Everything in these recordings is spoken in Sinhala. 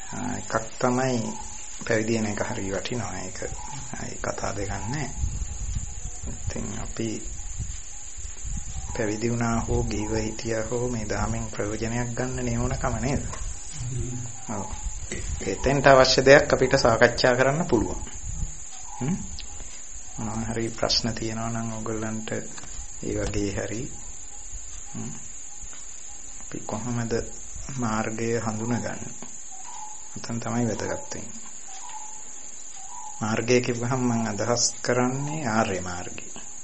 එකක් තමයි පැවිදි වෙන එක හරිය වටිනවා. ඒක කතා දෙකක් නැහැ. ඉතින් අපි පැවිදි වුණා හෝ ගිහිව හිටියා හෝ මේ ධර්මයෙන් ප්‍රයෝජනයක් ගන්න නෙවෙනකම නේද? ඔව්. එතෙන්ට අවශ්‍ය දෙයක් අපිට සාකච්ඡා කරන්න පුළුවන්. මොනවා හරි ප්‍රශ්න තියෙනවා නම් ඔයගොල්ලන්ට ඒ වගේ හරි අපි කොහොමද මාර්ගය හඳුනගන්නේ? එතන තමයි වැදගත් වෙන්නේ. මාර්ගය කිව්වහම මම අදහස් කරන්නේ ආර්ය මාර්ගය.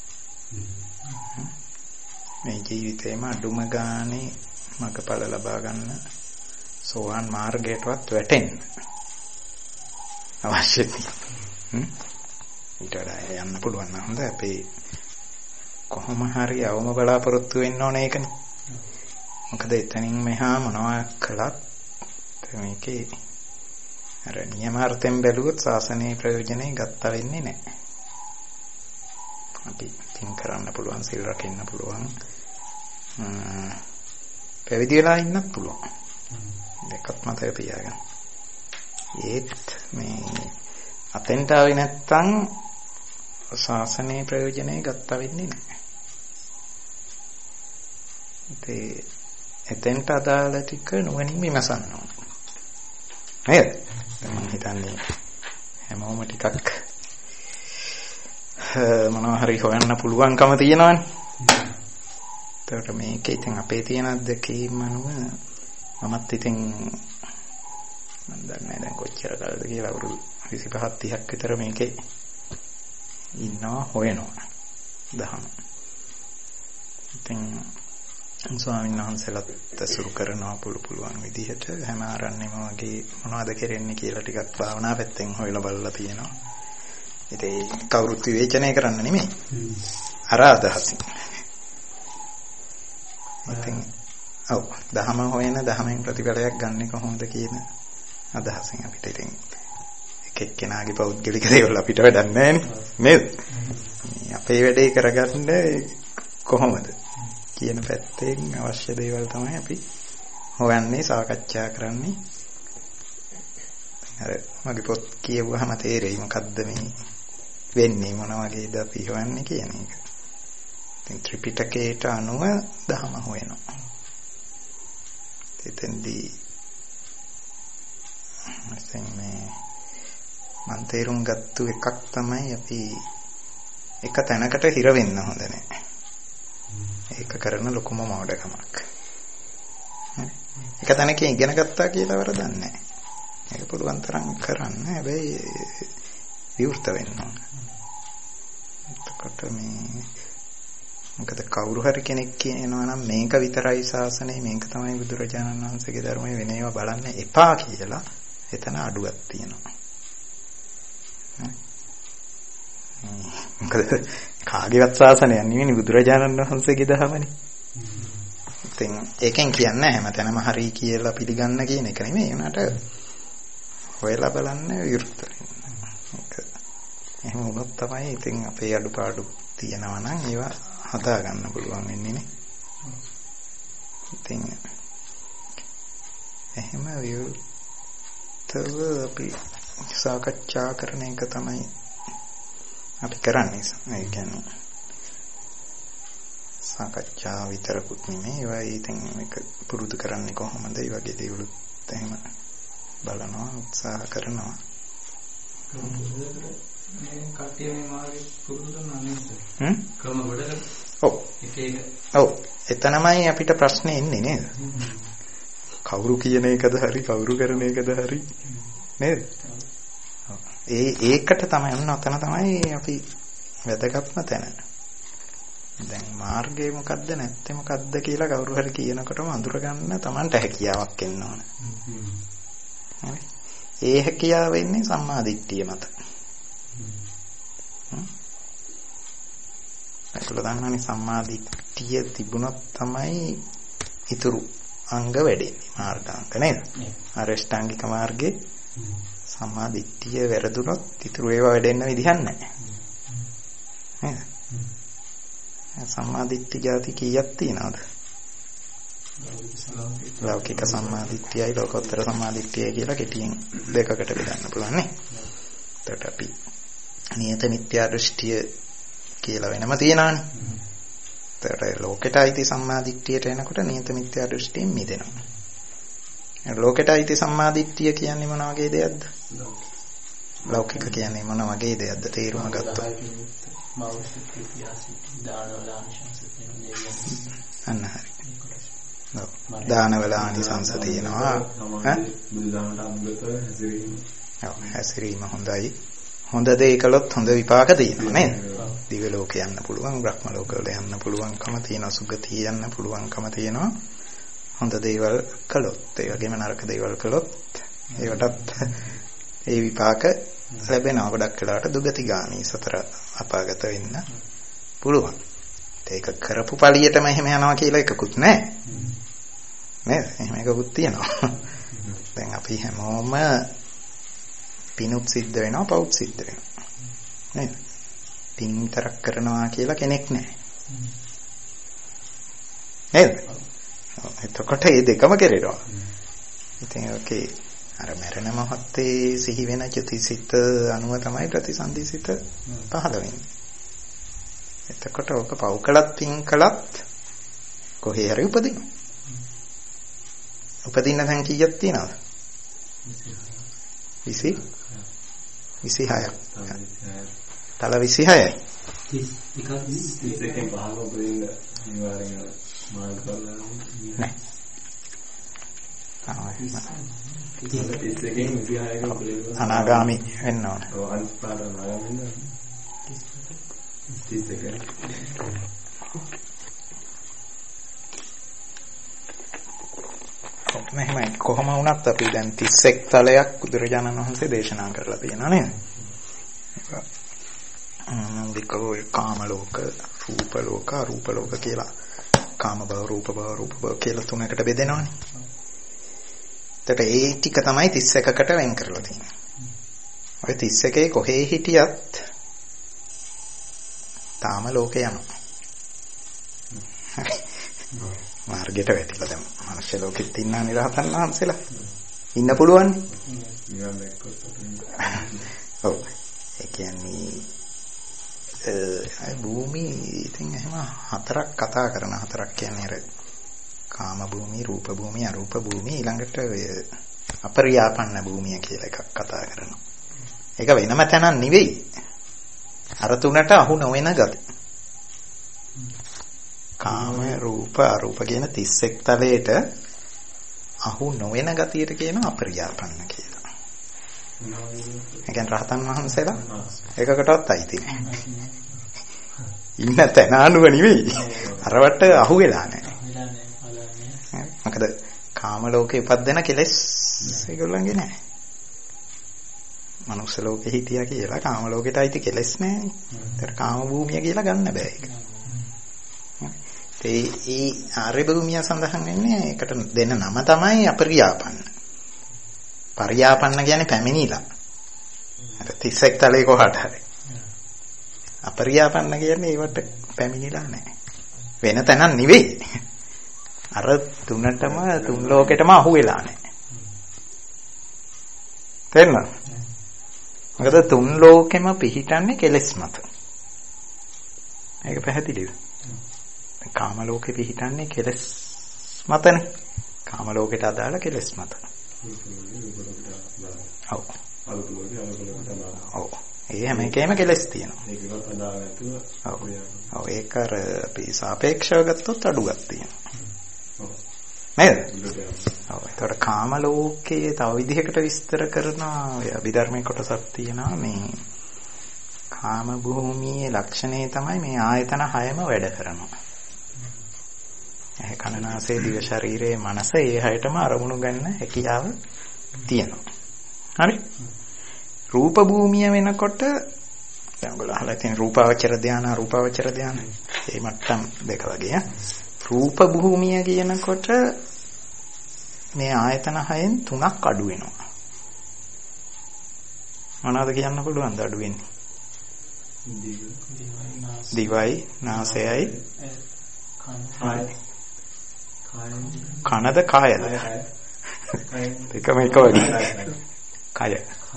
මේ ජීවිතේම අඩුම ගානේ මඟඵල ලබා ගන්න සෝවාන් මාර්ගයටවත් වැටෙන්න අවශ්‍යයි. ඊට වඩා යන්න පුළුවන් නම් හොඳයි. අපි කොහොම හරි අවම බලාපොරොත්තු වෙන්න ඕනේ ඒකනේ. මොකද එතනින් මෙහා මොනවා කළත් මේකේ අර නියමාර්ථයෙන් බැලුවොත් ශාසනයේ ප්‍රයෝජනෙ ගත්තා වෙන්නේ නැහැ. අපි තින් කරන්න පුළුවන්, සිල් රකින්න පුළුවන්, පැවිදි වෙලා ඉන්නත් පුළුවන්. දෙකත් මතක තියාගන්න. ඒත් මේ අතෙන්ට ආවේ නැත්තම් ශාසනයේ ප්‍රයෝජනෙ ගත්තා වෙන්නේ නැහැ. එතෙන්ට අදාළ ටික නුවණින් විමසන්න ඕන. නේද? මම හිතන්නේ හැමෝම ටිකක් මොනවා හරි හොයන්න පුළුවන්කම තියෙනවනේ. ඒකට මේකේ ඉතින් අපේ තියෙන අත්දැකීම් අනුව මමත් ඉතින් මම දන්නේ දැන් කොච්චර කාලද කියලා අවුරුදු 25 30ක් විතර මේකේ ඉන්නවා හොයනවා දහම. ඉතින් ස්වාමීන් වහන්සේලාත් සුරු කරනවා පුළුවන් විදිහට හැම ආරණ්‍යෙම වගේ මොනවද කරන්නේ කියලා ටිකක් භාවනා පැත්තෙන් හොයලා බලලා තියෙනවා. ඉතින් කවුරුත් විවේචනය කරන්න නෙමෙයි. අර අදහසින්. ඉතින් ඔව් දහම හොයන දහමෙන් ප්‍රතිඵලයක් ගන්න කොහොමද කියන අදහසින් අපිට ඉතින් එක එක්කෙනාගේ පෞද්ගලික දේවල් අපිට වැඩක් නැහැ නේද? අපේ වැඩේ කරගන්න කොහොමද කියන පැත්තෙන් අවශ්‍ය දේවල් තමයි අපි හොයන්නේ, සාකච්ඡා කරන්නේ. අර මගේ පොත් කියවුවාම තේරෙයි මොකද්ද මේ වෙන්නේ, මොන වගේද අපි හොයන්නේ කියන එක. ඉතින් ත්‍රිපිටකයට අනුව ධර්ම හොයනවා. එතෙන්දී මම තේරුම් ගත්තු එකක් තමයි අපි එක තැනකට හිර වෙන්න හොඳ නැහැ. ඒක කරන ලොකුම මෝඩකමක්. එක තැනකින් ඉගෙන ගත්තා කියලා වරදක් නැහැ. ඒක පුළුවන් තරම් කරන්න. හැබැයි විවෘත වෙන්න ඕන. එතකොට මේ මොකද කවුරු හරි කෙනෙක් කියනවා නම් මේක විතරයි ශාසනය, මේක තමයි බුදුරජාණන් වහන්සේගේ ධර්මයේ වෙන ඒවා බලන්න එපා කියලා එතන අඩුවක් තියෙනවා. මොකද කාගේවත් ශාසනයක් නෙවෙයි බුදුරජාණන් වහන්සේගේ ධර්මනේ. ඉතින් ඒකෙන් කියන්නේ හැමතැනම හරි කියලා පිළිගන්න කියන එක නෙමෙයි. උනාට හොයලා බලන්න විරුද්ධ වෙන්න. එහෙම වුණොත් තමයි ඉතින් අපේ අඩුපාඩු තියෙනවා නම් ඒවා හදා ගන්න පුළුවන් වෙන්නේ නේ. ඉතින් එහෙම විරුද්ධව අපි සාකච්ඡා කරන එක තමයි අපි කරන්නේ. ඒ කියන්නේ සාකච්ඡා විතරකුත් නෙමෙයි. ඒවා ඉතින් මේක පුරුදු කරන්නේ කොහොමද? ඒ වගේ දේවලුත් එහෙම බලනවා, උත්සාහ කරනවා. මේ කට්ටිය මේ මාර්ගේ පුරුදු කරනවා නේද? ක්‍රම වලට. ඔව්. ඔව්. එතනමයි අපිට ප්‍රශ්නේ එන්නේ නේද? කවුරු කියන එකද හරි, කවුරු කරන එකද හරි නේද? ඒකට තමයි ඔතන තමයි අපි වැදගත්ම තැන. දැන් මාර්ගය මොකද්ද නැත්තේ මොකද්ද කියලා කවුරු හරි කියනකොටම අඳුර ගන්න Tamanට හැකියාවක් එන්න ඕන. හරි. ඒ හැකියාව වෙන්නේ සම්මා දිට්ඨිය මත. ඒක ලදන්නනේ සම්මා දිට්ඨිය තිබුණොත් තමයි ඊතුරු අංග වැඩෙන්නේ මාර්ගාංග නේද? අරෂ්ඨාංගික මාර්ගේ සම්මා දිට්ඨිය වැරදුනොත් ඊතුරු ඒවා වැඩෙන්න විදිහක් නැහැ. නේද? සම්මා දිට්ඨි જાති කීයක් තියෙනවද? ලෞකික සම්මාදිට්ඨියයි ලෝකෝත්තර සම්මාදිට්ඨියයි කියලා කෙටියෙන් දෙකකට බෙදන්න පුළුවන් නේ. එතකොට අපි නියත මිත්‍යා දෘෂ්ටිය කියලා වෙනම තියනවානේ. එතකොට ලෝකෙට අයිති සම්මාදිට්ඨියට එනකොට නියත මිත්‍යා දෘෂ්ටියෙන් මිදෙනවා. ලෝකෙට අයිති සම්මාදිට්ඨිය කියන්නේ මොන වගේ දෙයක්ද? ලෞකික කියන්නේ මොන වගේ දෙයක්ද තේරුම ගත්තොත්? අන්න හරි. දානවල ආනිසංස තියෙනවා. හැසිරීම හොඳයි. හොඳ දේ කළොත් හොඳ විපාක තියෙනවා නේද? දිව්‍ය ලෝක යන්න පුළුවන්, බ්‍රහ්ම ලෝක වල යන්න පුළුවන්කම තියෙනවා, සුගතිය යන්න පුළුවන්කම තියෙනවා. හොඳ දේවල් කළොත්, ඒ වගේම නරක දේවල් කළොත් ඒකටත් ඒ විපාක ලැබෙනවා. ගොඩක් වෙලාවට දුගතිගාමී සතර අපාගත වෙන්න පුළුවන්. ඒක කරපු පළියටම එහෙම යනවා කියලා එකකුත් නැහැ. නේද? එහෙම එකකුත් තියෙනවා. දැන් අපි හැමෝම පිනුත් සිද්ධ වෙනවා, පවුත් සිද්ධ වෙනවා. නේද? පින් විතරක් කරනවා කියලා කෙනෙක් නැහැ. නේද? එතකොට මේ දෙකම කෙරෙනවා. ඉතින් ඕකේ අර මරණ මොහොතේ සිහි වෙන චුතිසිත අනුව තමයි ප්‍රතිසන්දිසිත පහළ වෙන්නේ. එතකොට ඕක පව් කළත් පින් කළත් කොහේ හරි උපදිනවා. උපදින්න තැන් කීයක් තියෙනවද? 26ක්. තල 26යි. 31න් පහළ උපදින්න අනිවාර්යෙන් මාර්ග බලන්න. නෑ. අනාගාමි වෙන්න ඕන. ඔව් අනිපාත අනාගාමි වෙන්න. 31. මෙහෙමයි කොහොම වුණත් අපි දැන් 31 තලයක් බුදුරජාණන් වහන්සේ දේශනා කරලා තියෙනවා නේද? විකෝ කාම ලෝක, රූප ලෝක, අරූප ලෝක කියලා. කාම භව, රූප භව, රූප භව කියලා තුනකට බෙදෙනවානේ. එතකොට ඒ ටික තමයි 31කට වෙන් කරලා තියෙන්නේ. ඔය 31 කොහේ හිටියත් තාම ලෝකේ යනවා. මාර්ගයට වැටිලා දැන් මනුෂ්‍ය ලෝකෙත් ඉන්න නිරහතන් වහන්සේලා ඉන්න පුළුවන්. ඔව්. ඒ කියන්නේ භූමි ඉතින් එහෙම හතරක් කතා කරන හතරක් කියන්නේ අර කාම භූමි, රූප භූමි, අරූප භූමි ඊළඟට ඔය අපරියාපන්න භූමිය කියලා එකක් කතා කරනවා. ඒක වෙනම තැනක් නෙවෙයි. අර තුනට අහු නොවන ගති. කාම රූප අරූප කියන 31 තලයට අහු නොවන ගතියට කියන අපරියාපන්න කියලා. ඒ කියන්නේ රහතන් වහන්සේලා එකකටවත් අයිති නැහැ. ඉන්න තැන අනුව නෙවෙයි. අරවට අහු වෙලා නැහැ. මොකද කාම ලෝකේ උපදින කෙලෙස් ඒගොල්ලන්ගේ නැහැ. මනුස්ස ලෝකෙ හිටියා කියලා කාම ලෝකෙට අයිති කෙලෙස් නැහැ. ඒතර කාම භූමිය කියලා ගන්න බෑ ඒක. ඒ ආර්ය භූමිය සඳහන් වෙන්නේ ඒකට දෙන නම තමයි අපරියාපන්න. පරියාපන්න කියන්නේ පැමිණිලා. අර 31 තලයේ කොහට හරි. අපරියාපන්න කියන්නේ ඒවට පැමිණිලා නැහැ. වෙන තැනක් නෙවෙයි. අර තුනටම තුන් ලෝකෙටම අහු වෙලා නැහැ. තේරුණාද? මොකද තුන් ලෝකෙම පිහිටන්නේ කෙලෙස් මත. ඒක පැහැදිලිද? කාම ලෝකෙ පිහිටන්නේ කෙලෙස් මතනේ. කාම ලෝකෙට අදාළ කෙලෙස් මත. ඔව්. ඔව්. ඒ හැම එකේම කෙලෙස් තියෙනවා. ඒකවත් අදාළ නැතුව. ඔව්. ඒක අර අපි සාපේක්ෂව ගත්තොත් අඩුවක් තියෙනවා. නේද? ඔව්. ඒතකොට කාම ලෝකයේ තව විදිහකට විස්තර කරනවා ඔය අභිධර්මයේ කොටසක් තියෙනවා මේ කාම භූමියේ ලක්ෂණය තමයි මේ ආයතන 6ම වැඩ කරනවා. කන නාසය දිව ශරීරයේ මනස ඒ හැයටම අරමුණු ගන්න හැකියාව තියෙනවා. හරි? රූප භූමිය වෙනකොට දැන් ඔයගොල්ලෝ අහලා තියෙන රූපාවචර ධානය, අරූපාවචර ධානය. මේ මට්ටම් දෙක වගේ. රූප භූමිය කියනකොට මේ ආයතන 6න් 3ක් අඩු වෙනවා. මොනවද කියන්න පුළුවන්ද අඩු වෙන්නේ? දිවයි, නාසයයි, කනද කායද? දෙකම එක වගේ. කය.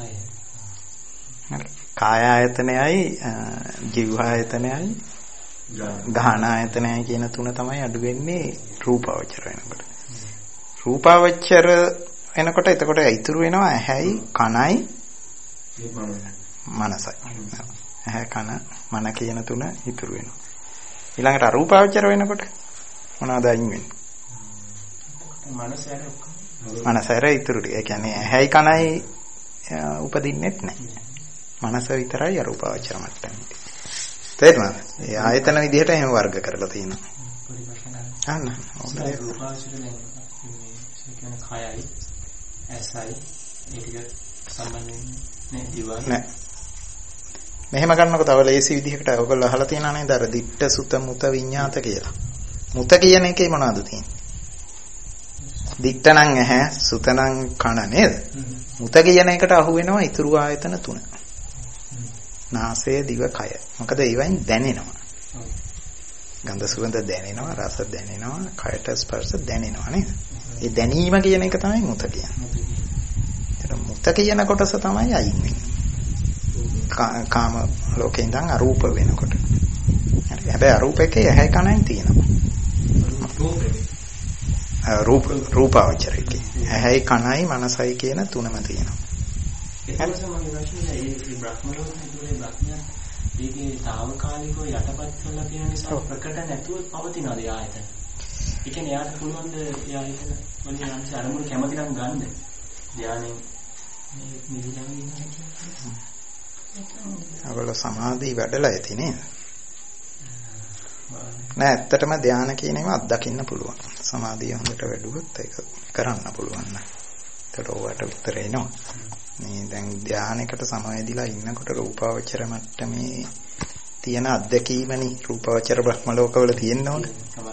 කාය ආයතනයයි ජීව ආයතනයයි ගාහන ආයතනයයි කියන තුන තමයි අඩු වෙන්නේ රූපාවචර වෙනකොට. රූපාවචර එනකොට එතකොට ඉතුරු වෙනවා ඇහැයි කනයි මනසයි. ඇහැ කන මන කියන තුන ඉතුරු වෙනවා. ඊළඟට අරූපාවචර වෙනකොට මොනවද අයින් වෙන්නේ? මනස ඇර ඉතුරු ටික. ඒ කියන්නේ ඇහැයි කනයි උපදින්නෙත් නැහැ. මනස විතරයි අරූපාවචර මට්ටමේ. තේරුණාද? ඒ ආයතන විදිහට එහෙම වර්ග කරලා තියෙනවා. අන්න රූපාවචර කියන්නේ කයයි ඇසයි ඒක සම්බන්ධ නෑ. මෙහෙම කරනකොට තව ලේසි විදිහකට ඔයගොල්ලෝ අහලා තියෙනා නේද අර දිට්ඨ සුත මුත විඤ්ඤාත කියලා. මුත කියන එකේ මොනවද තියෙන්නේ? දිට්ඨ නම් ඇහැ, සුත නම් කන නේද? මුත කියන එකට අහු වෙනවා ඊතුරු ආයතන තුන. නාසය, දිව, කය. මොකද ඒවෙන් දැනෙනවා. ගන්ධ සුවඳ දැනෙනවා, රස දැනෙනවා, කයට ස්පර්ශ දැනෙනවා නේද? ඒ දැනීම කියන එක තමයි මුත කියන්නේ. ඒතර මුත කියන කොටස තමයි අයින් වෙන්නේ. කාම ලෝකේ ඉඳන් අරූප වෙනකොට. හරි. හැබැයි අරූපකේ ඇහැ කනයි තියෙනවා. රූපාවචරයේ ඇහැයි කනයි මනසයි කියන තුනම තියෙනවා. ඒකේ తాවකාලිකව යටපත් කරලා තියෙන නිසා ප්‍රකට නැතුව පවතිනවාද ආයතන? ඒ කියන්නේ යාට පුළුවන් ද ආයතන මොන්නේ අනිත් අරමුණු කැමති නම් ගන්න. ධානයෙන් මේ නිවිලා ඉන්නවා කියන්නේ. අවල සමාධි වැඩලා ඇති නේද? නෑ ඇත්තටම ධානය කියන ඒවා අත්දකින්න පුළුවන්. සමාධිය හොඳට වැඩුවොත් ඒක කරන්න පුළුවන් නෑ. ඒකට ඔයාට උත්තර එනවා. මේ දැන් ධානයකට සමවැදිලා ඉන්නකොට රූපාවචර මට්ටමේ තියෙන අත්දැකීමනේ රූපාවචර බ්‍රහ්ම ලෝකවල තියෙන්න ඕනේ.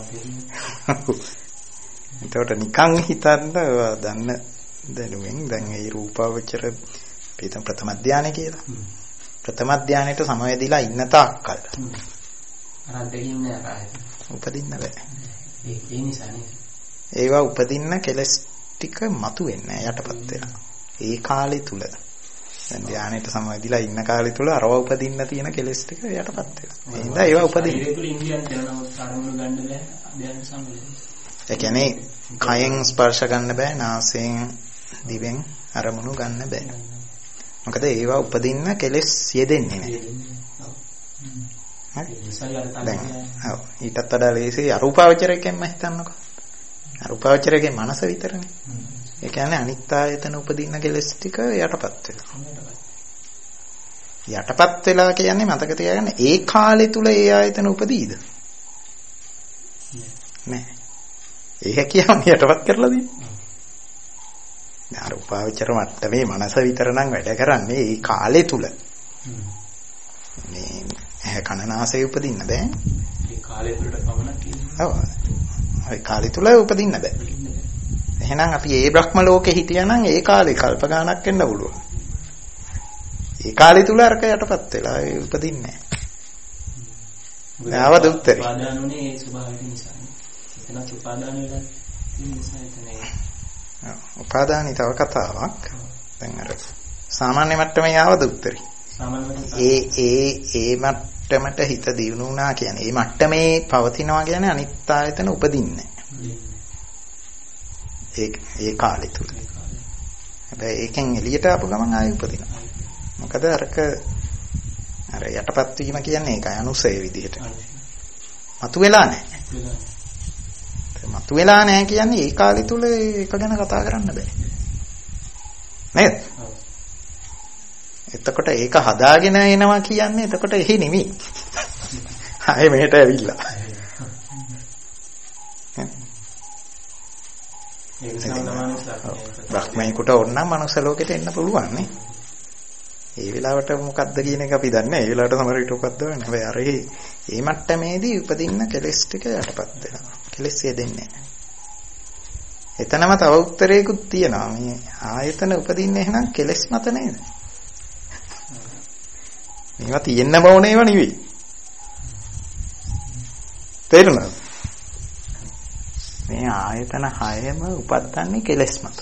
ඒකට නිකන් හිතන්න දන්න දැනුවෙන් දැන් මේ රූපාවචර පිටම ප්‍රථම ධානය කියලා. ප්‍රථම ධානයට සමවැදිලා ඉන්න තාක්කල් අර අත්දැකීම් නෑ ආයෙත්. උපදින්න බෑ. ඒ නිසානේ. ඒවා උපදින්න කෙලස් ටික මතුවෙන්නේ යටපත් වෙනවා. ඒ කාලය තුල දැන් ධානයට සමවැදිලා ඉන්න කාලය තුල අරව උපදින්න තියෙන කෙලස් ටික යටපත් වෙනවා. ඒ හින්දා ඒවා උපදින්න. ඒ තුල ඉන්දියන් කරනම අරමුණු ගන්න බෑ ධානය සම්බන්ධයෙන්. ඒ කියන්නේ කයෙන් ස්පර්ශ ගන්න බෑ, නාසයෙන් දිවෙන් අරමුණු ගන්න බෑ. මොකද ඒවා උපදින්න කෙලස් යෙදෙන්නේ නැහැ. දැන් ඔව් ඊටත් වඩා ලේසි අරූපාවචරයෙන් හිතන්නකෝ. අරූපාවචරයේ මනස විතරනේ. ඒ කියන්නේ අනිත් ආයතන උපදින්න කෙලස් ටික යටපත් වෙනවා. යටපත් වෙලා කියන්නේ මතක තියාගන්න ඒ කාලය තුල ඒ ආයතන උපදීද? නෑ. ඒක කියන්නේ යටපත් කරලා දෙන්නේ. දැන් අරූපාවචර මට්ටමේ මනස විතර නම් වැඩ කරන්නේ ඒ කාලය තුල. මේ කනනාසය උපදින්න බෑ. ඒ කාලය තුලට පමණක් කියන්නේ. ඔව්. ඒ කාලය තුල උපදින්න බෑ. එහෙනම් අපි ඒ බ්‍රහ්ම ලෝකේ හිටියනම් ඒ කාලේ කල්ප ගානක් වෙන්න පුළුවන්. ඒ කාලය තුල අරක යටපත් වෙලා ඒ උපදින්නේ නැහැ. ආවද උත්තරේ? උපාදානුනේ ඒ ස්වභාවය නිසා. එතන උපාදාන වෙලා තියෙන නිසා එතන. උපාදානී තව කතාවක්. දැන් අර සාමාන්‍ය මට්ටමේ ආවද උත්තරේ? ඒ මට්ටමට හිත දියුණු වුණා කියන්නේ ඒ මට්ටමේ පවතිනවා කියන්නේ අනිත් ආයතන උපදින්නේ ඒ කාලය තුල. හැබැයි ඒකෙන් එළියට ආපු ගමන් ආයෙ උපදිනවා. මොකද අර යටපත් වීම කියන්නේ ඒකයි අනුසය විදිහට. මතුවෙලා නැහැ. මතුවෙලා නැහැ කියන්නේ ඒ කාලය තුල ඒක ගැන කතා කරන්න බෑ. නේද? එතකොට ඒක හදාගෙන එනවා කියන්නේ එතකොට එහි නෙමෙයි. ආයේ මෙහෙට ඇවිල්ලා. බ්‍රහ්මයෙකුට ඕනනම් මනුස්ස ලෝකෙට එන්න පුළුවන් නේ. ඒ වෙලාවට මොකද්ද කියන එක අපි දන්නේ නැහැ. ඒ වෙලාවට සමහර විට මොකද්ද වෙන්නේ. හැබැයි අර ඒ මට්ටමේදී උපදින්න කෙලස් ටික යටපත් වෙනවා. කෙලස් දෙන්නේ නැහැ. එතනම තව උත්තරයකුත් තියෙනවා. මේ ආයතන උපදින්නේ එහෙනම් කෙලස් මත නේද? මේවා තියෙන්න බෝන ඒවා නෙවෙයි. තේරුණාද? මේ ආයතන 6ම උපදින්නේ කෙලෙස් මත.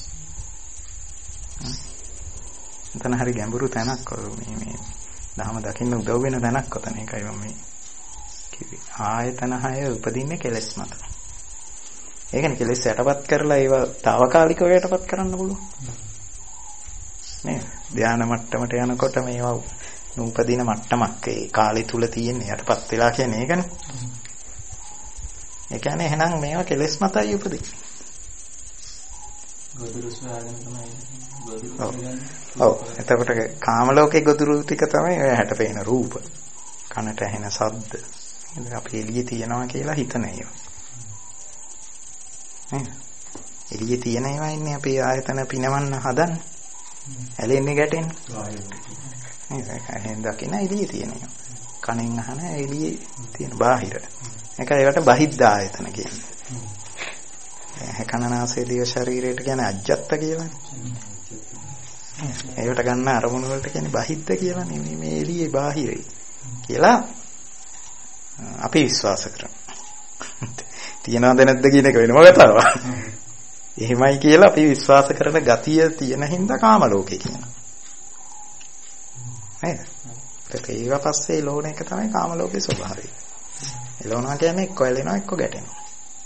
එතන හරි ගැඹුරු තැනක් මේ ධහම දකින්න උදව් වෙන තැනක් කොතන ඒකයි මම මේ කිව්වේ. ආයතන 6 උපදින්නේ කෙලෙස් මත. ඒ කියන්නේ කෙලෙස් යටපත් කරලා ඒවා తాවකාලිකව යටපත් කරන්න පුළුවන්. නේ ධානා මට්ටමට යනකොට මේවා නූපදින මට්ටමක් ඒ කාලය තුල තියෙන යටපත් වෙලා කියන්නේ ඒකනේ. ඒ කියන්නේ එහෙනම් මේවා කෙලෙස් මතයි උපදින්නේ. ගොදුරු සාගෙන තමයි ඔව් එතකොට කාම ලෝකේ ගොදුරු ටික තමයි ඔය හැට පේන රූප කනට ඇහෙන ශබ්ද ඉතින් අපි එළියේ තියනවා කියලා හිතන ඒවා නේද එළියේ තියෙන ඒවා ඉන්නේ අපේ ආයතන පිනවන්න හදන්නේ ඇලෙන්නේ ගැටෙන්නේ නේද එහෙන් දකින්න එළියේ තියෙන ඒවා කනෙන් අහන එළියේ තියෙන බාහිර ඒකයි ඒකට බහිද්ධ ආයතන කියන්නේ කනනාසය දිව ශරීරයට කියන්නේ අජ්ජත්ත කියලානේ. ඒකට ගන්න අරමුණු වලට කියන්නේ බහිද්ද කියලා නෙමෙයි මේ එළියේ බාහිරයි කියලා අපි විශ්වාස කරනවා. තියනවද නැද්ද කියන එක වෙනම කතාවක්. එහෙමයි කියලා අපි විශ්වාස කරන ගතිය තියෙන හින්දා කාම ලෝකේ කියනවා. නේද? ඒක පස්සේ ලෝණ එක තමයි කාම ලෝකේ ස්වභාවය. එළවනවා කියන්නේ එක්ක ඇලෙනවා එක්ක ගැටෙනවා.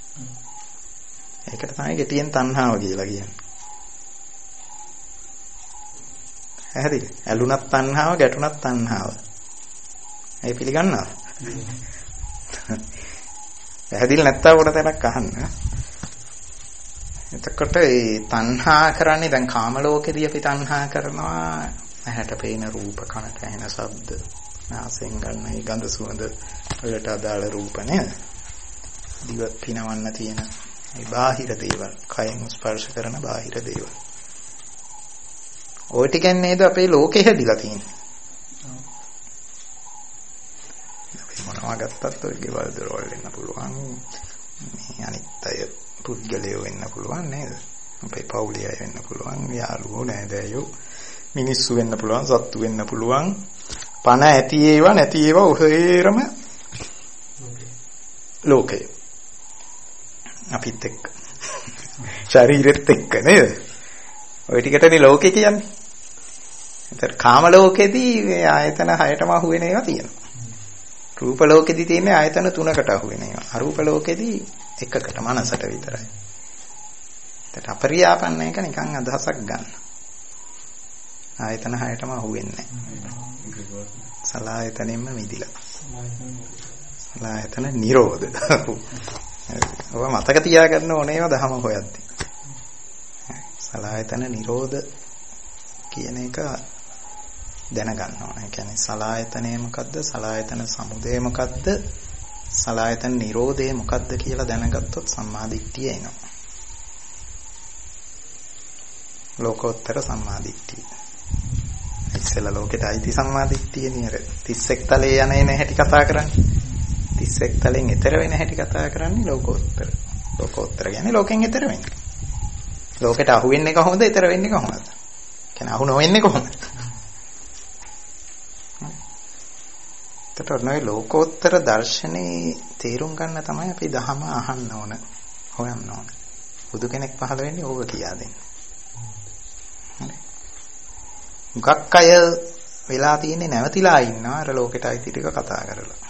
ඒකට තමයි ගෙටියෙන් තණ්හාව කියලා කියන්නේ. හරිද? ඇලුනත් තණ්හාව, ගැටුනත් තණ්හාව. ඒ පිළිගන්නවද? පැහැදිලි නැත්තම් උඩ තැනක් අහන්න. එතකොට මේ තණ්හා කරන්නේ දැන් කාම ලෝකෙදී අපි තණ්හා කරනවා ඇහැට පේන රූප, කනට ඇහෙන ශබ්ද, නාසයෙන් ගන්න ඒ ගඳ සුවඳ වලට අදාළ රූප නේද? දිව පිනවන්න තියෙන ඒ බාහිර දේවල්, කයෙන් ස්පර්ශ කරන බාහිර දේවල්. ඔය ටිකෙන් නේද අපේ ලෝකෙ හැදිලා තියෙන්නේ. අපි මොනවා ගත්තත් ඔය ගෙවල් දොරවල් වෙන්න පුළුවන්. මේ අනිත් අය පුද්ගලයෝ වෙන්න පුළුවන් නේද? අපේ පවුලේ අය වෙන්න පුළුවන්, යාළුවෝ නෑදෑයෝ, මිනිස්සු වෙන්න පුළුවන්, සත්තු වෙන්න පුළුවන්. පණ ඇති ඒවා නැති ඒවා ඔහෙරම ලෝකය. අපිත් එක්ක ශරීරෙත් එක්ක නේද? ඔය ටිකටනේ ලෝකේ කියන්නේ. ඒතර කාම ලෝකෙදී මේ ආයතන 6ටම අහු වෙන ඒවා තියෙනවා. රූප ලෝකෙදී තියෙන්නේ ආයතන 3කට අහු වෙන ඒවා. අරූප ලෝකෙදී එකකට මනසට විතරයි. ඒකට අපරියාපන්න එක නිකන් අදහසක් ගන්න. ආයතන 6ටම අහු වෙන්නේ නැහැ. සලආයතනෙම මිදිලා. සලආයතන නිරෝධ. ඔබ මතක තියාගන්න ඕනේ ඒවා දහම හොයද්දී. සලආයතන නිරෝධ කියන එක දැනගන්න ඕනේ. ඒ කියන්නේ සලආයතනය මොකද්ද? සලආයතන සමුදය මොකද්ද? සලආයතන නිරෝධය මොකද්ද කියලා දැනගත්තොත් සම්මාදිට්ඨිය එනවා. ලෝකෝත්තර සම්මාදිට්ඨිය. ඉස්සෙල්ලා ලෝකෙට අයිති සම්මාදිට්ඨිය නියර 31 තලයේ යන එන හැටි කතා කරන්නේ. 31 තලෙන් එතර වෙන හැටි කතා කරන්නේ ලෝකෝත්තර. ලෝකෝත්තර කියන්නේ ලෝකෙන් එතර වෙන්නේ. ලෝකෙට අහු වෙන්නේ කොහොමද? එතර වෙන්නේ කොහොමද? කියන්නේ අහු නොවෙන්නේ කොහොමද? එතකොට නෝ ලෝකෝත්තර දර්ශනේ තේරුම් ගන්න තමයි අපි ධහම අහන්න ඕන, හොයන්න ඕන. බුදු කෙනෙක් පහළ වෙන්නේ ඕක කියා දෙන්න. හරි. මුගක් අය වෙලා තියෙන්නේ නැවතිලා ඉන්නවා අර ලෝකෙට අයිති ටික කතා කරලා.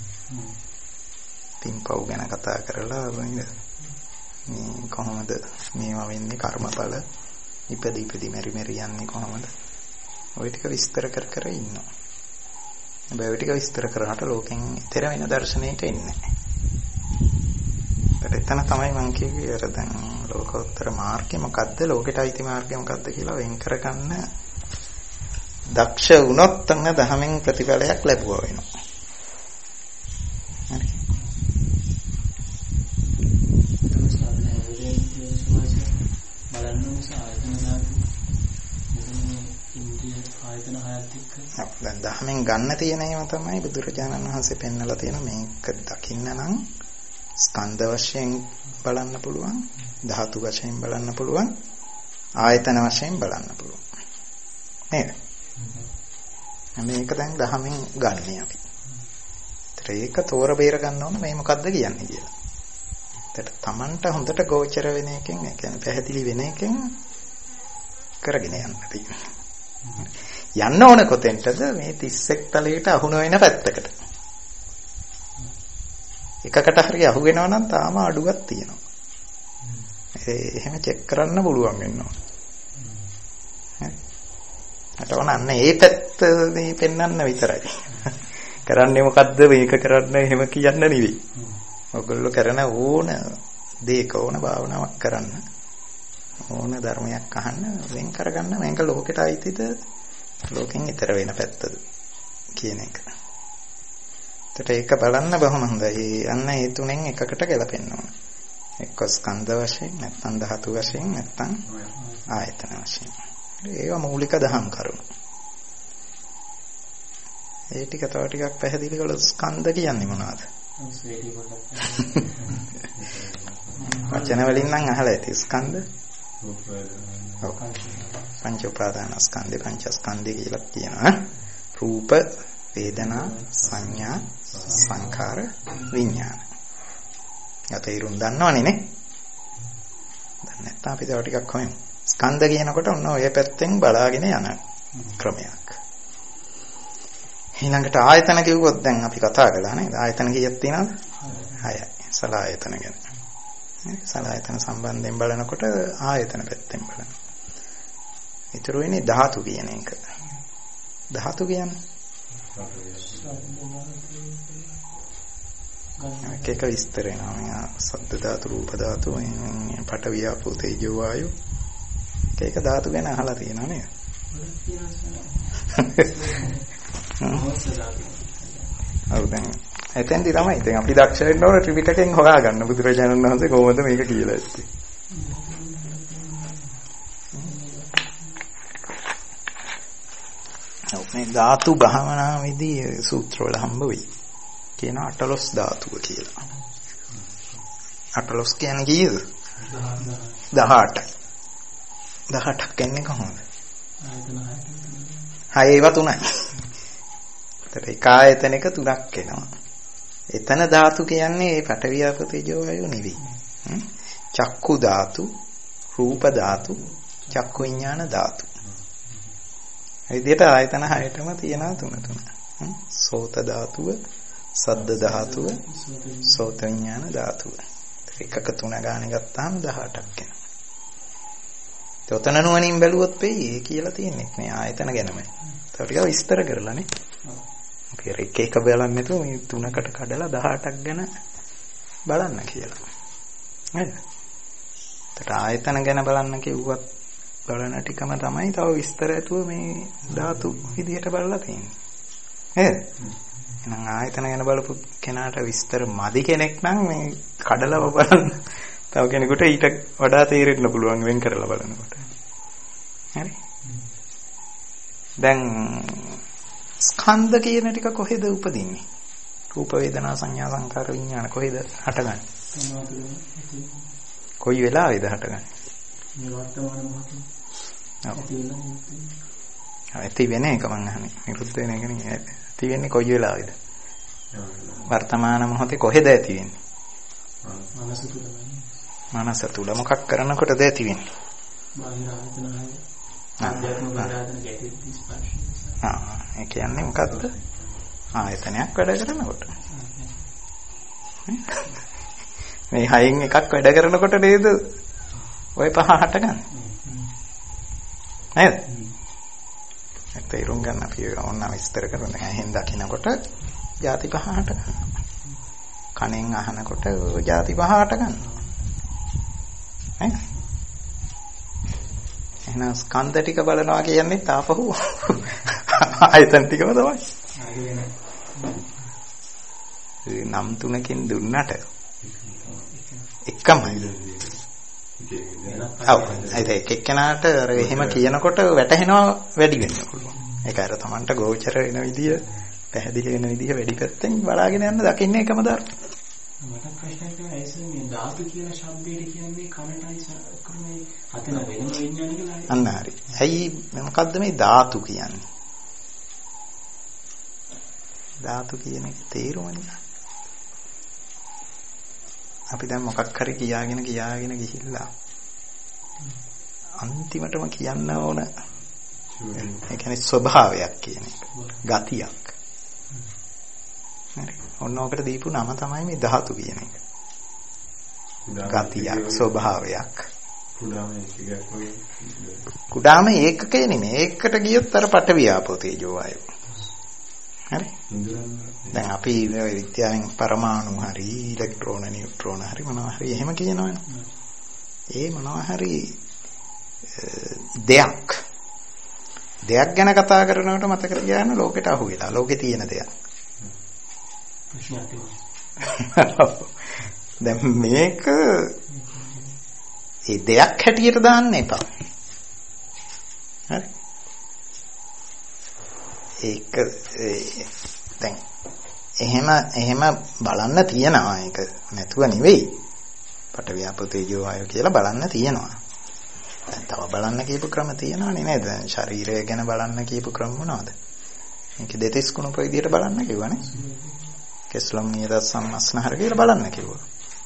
පින්පව් ගැන කතා කරලා මේ කොහොමද මේවා වෙන්නේ කර්මඵල ඉපදි මෙරි යන්නේ කොහොමද ඔය ටික විස්තර කර ඉන්නවා. හැබැයි ඔය ටික විස්තර කරාට ලෝකෙන් ඈතර වෙන දර්ශනයට එන්නේ නැහැ. එතන තමයි මම කිව්වේ අර දැන් ලෝකෝත්තර මාර්ගය මොකද්ද ලෝකෙට අයිති මාර්ගය මොකද්ද කියලා වෙන් කරගන්න දක්ෂ වුණොත් තමයි දහමෙන් ප්‍රතිඵලයක් ලැබුවා වෙනවා. හරි. දැන් දහමෙන් ගන්න තියෙන ඒවා තමයි බුදුරජාණන් වහන්සේ පෙන්වලා තියෙන මේක දකින්න නම් ස්කන්ධ වශයෙන් බලන්න පුළුවන්, ධාතු වශයෙන් බලන්න පුළුවන්, ආයතන වශයෙන් බලන්න පුළුවන්. නේද? මේක දැන් දහමෙන් ගන්න අපි. ඒක තෝර බේර ගන්න ඕන මේ මොකද්ද කියන්නේ කියලා. ඒකට Tamanට හොඳට ගෝචර වෙන එකෙන්, ඒ කියන්නේ පැහැදිලි වෙන එකෙන් කරගෙන යන්න තියෙනවා. යන්න ඕන කොතෙන්ටද? මේ 31 තලයට අහුන වෙන පැත්තකට. එකකට හරි අහු වෙනවා නම් තාම අඩුවක් තියෙනවා. එහෙම චෙක් කරන්න පුළුවන් වෙනවා. අතවන්න ඒ පැත්ත මේ පෙන්වන්න විතරයි. කරන්නේ මොකද්ද මේක කරන්න එහෙම කියන්න නෙවෙයි. ඔයගොල්ලෝ කරන ඕන දේක ඕන භාවනාවක් කරන්න. ඕන ධර්මයක් අහන්න වෙන් කරගන්න මේක ලෝකෙට අයිතිද ලෝකෙන් ඈතර වෙන පැත්තද කියන එක. ඒක බලන්න බොහොම හොඳයි. අන්න ඒ තුනෙන් එකකට ගැලපෙන්න ඕන. එක්ක ස්කන්ධ වශයෙන් නැත්නම් ධාතු වශයෙන් නැත්නම් ආයතන වශයෙන්. ඒවා මූලික දහම් කරුණු. ඒ ටික තව ටිකක් පැහැදිලි කළොත් ස්කන්ධ කියන්නේ මොනවද? වචන වලින් නම් අහලා ඇති ස්කන්ධ. පංච උපාදාන ස්කන්ධ පංචස්කන්ධය කියලා කියනවා. රූප, වේදනා, සංඥා, සංඛාර, විඥාන. යතේරුම් දන්නවනේ නේ? දැන් නැත්නම් අපි තව ටිකක් හොයමු. ස්කන්ධ කියනකොට ඔන්න ඔය පැත්තෙන් බලාගෙන යන ක්‍රමයක්. ඊළඟට ආයතන කිව්වොත් දැන් අපි කතා කළා නේද? ආයතන කීයක් තියෙනවද? 6යි. සලආයතන ගැන. සලආයතන සම්බන්ධයෙන් බලනකොට ආයතන පැත්තෙන් බලනවා. ඊටු වෙන්නේ ධාතු කියන එක. ධාතු කියන්නේ එක විස්තර වෙනවා. මේ සද්ද ධාතු, රූප ධාතු, පඨවි ආපෝ තේජෝ වායු. ඒක ධාතු ගැන අහලා තියෙනවා නේද? ඔව් දැන් එතෙන්දි තමයි ඉතින් අපි දක්ෂ වෙන්න ඕන ත්‍රිපිටකයෙන් හොයාගන්න බුදුරජාණන් වහන්සේ කොහොමද මේක කියලා ඇත්තේ. මේ ධාතු භාවනාවේදී සූත්‍රවල හම්බ වෙයි. කියන 18 ධාතුව කියලා. 18 කියන්නේ කීයද? 18. 18ක් කියන්නේ කොහොමද? ඒවා තුනයි. ඒක ආයතනක තුනක් එනවා. එතන ධාතු කියන්නේ මේ පඨවි ආපෝ තේජෝ වායෝ නෙවෙයි. චක්කු ධාතු, රූප ධාතු, චක්කු විඥාන ධාතු. ඒ විදිහට ආයතන 6ටම තියෙනවා තුන. සෝත ධාතුව, සද්ද ධාතුව, සෝත විඥාන ධාතුව. එකක තුන ගානේ ගත්තාම 18ක් එනවා. තොතන නුවණින් බැලුවොත් වෙයි කියලා තියෙන්නේ මේ ආයතන ගැනමයි. ඒක ටික විස්තර කරලානේ. අපි එක බලන්නේ නැතුව මේ තුනකට කඩලා 18ක් ගැන බලන්න කියලා. නේද? ඒකට ආයතන ගැන බලන්න කිව්වත් බලන ටිකම තමයි තව විස්තර ඇතුව මේ ධාතු විදිහට බලලා තියෙන්නේ. නේද? එහෙනම් ආයතන ගැන බලපු කෙනාට විස්තර මදි කෙනෙක් නම් මේ කඩලව බලන්න තව කෙනෙකුට ඊට වඩා තේරෙන්න පුළුවන් වෙන් කරලා බලනකොට. හරි? දැන් ස්කන්ධ කියන ටික කොහෙද උපදින්නේ? රූප වේදනා සංඥා සංකාර විඥාන කොහෙද හටගන්නේ? කොයි වෙලාවෙද හටගන්නේ? මේ වර්තමාන මොහොතේ. ඇති වෙන එක මං අහන්නේ. නිරුද්ධ වෙන එක නෙවෙයි. ඇති වෙන්නේ කොයි වෙලාවෙද? වර්තමාන මොහොතේ කොහෙද ඇති වෙන්නේ? මනස තුල. මනස තුල මොකක් කරනකොටද ඇති වෙන්නේ? බාහිර ආයතන හය. ආධ්‍යාත්මික ආයතන ගැටෙද්දී ස්පර්ශය. ඒ කියන්නේ මොකද්ද? ආයතනයක් වැඩ කරනකොට. මේ හයෙන් එකක් වැඩ කරනකොට නේද ඔය පහ හටගන්නේ? නේද? ඒක තේරුම් ගන්න අපි ඕනම විස්තර කරන හැෙන් දකින්නකොට ಜಾති පහ හටගන්නවා. කණෙන් අහනකොට ಜಾති පහ හටගන්නවා. නේද? එහෙනම් ස්කන්ධ ටික බලනවා කියන්නේ තාපහුව ආයතන ටිකම තමයි. නම් තුනකින් දුන්නට එකමයි. ඔව් ඒක එක්කෙනාට එහෙම කියනකොට වැටහෙනවා වැඩි වෙන්න පුළුවන්. ඒක අර Tamanට ගෝචර වෙන විදිය, පැහැදිලි වෙන විදිය වැඩි පැත්තෙන් බලාගෙන යන්න දකින්න එකම ධර්ම. මට ප්‍රශ්නයක් ඇයිසෙ මේ ධාතු කියන શબ્දෙට කියන්නේ කනටයි කරන්නේ අතන වෙනම විඥාන කියලා. අන්න හරි. ඇයි මොකද්ද මේ ධාතු කියන්නේ? ධාතු කියන එක තේරුමනේ. අපි දැන් මොකක් හරි කියාගෙන ගිහිල්ලා අන්තිමටම කියන්න ඕන ඒ කියන්නේ ස්වභාවයක් කියන එක. ගතියක්. හරි. ඔන්න ඔකට දීපු නම තමයි මේ ධාතු කියන එක. ගතියක්, ස්වභාවයක්. කුඩාම ඒකකේ නෙමෙයි. ඒකට ගියොත් අර පඨවි ආපෝ තේජෝ වායෝ. හරි. දැන් අපි විද්‍යාවෙන් පරමාණු හරි ඉලෙක්ට්‍රෝන නියුට්‍රෝන හරි මොනවා හරි එහෙම කියනවනේ. ඒ මොනවා හරි දෙයක් ගැන කතා කරනකොට මතක තියාගන්න ලෝකෙට අහු වෙලා ලෝකේ තියෙන දෙයක්. දැන් මේක ඒ දෙයක් හැටියට දාන්න එපා. හරි. ඒක දැන් එහෙම බලන්න තියනවා. ඒක නැතුව නෙවෙයි. පඨවි ආපෝ තේජෝ වායෝ කියලා බලන්න තියනවා. දැන් තව බලන්න කියපු ක්‍රම තියෙනවනේ නේද? දැන් ශරීරය ගැන බලන්න කියපු ක්‍රම මොනවද? මේක දෙතිස් කුණප විදියට බලන්න කිව්වනේ. කෙස්ලොම් නියද සම්මස්නහර කියලා බලන්න කිව්වා.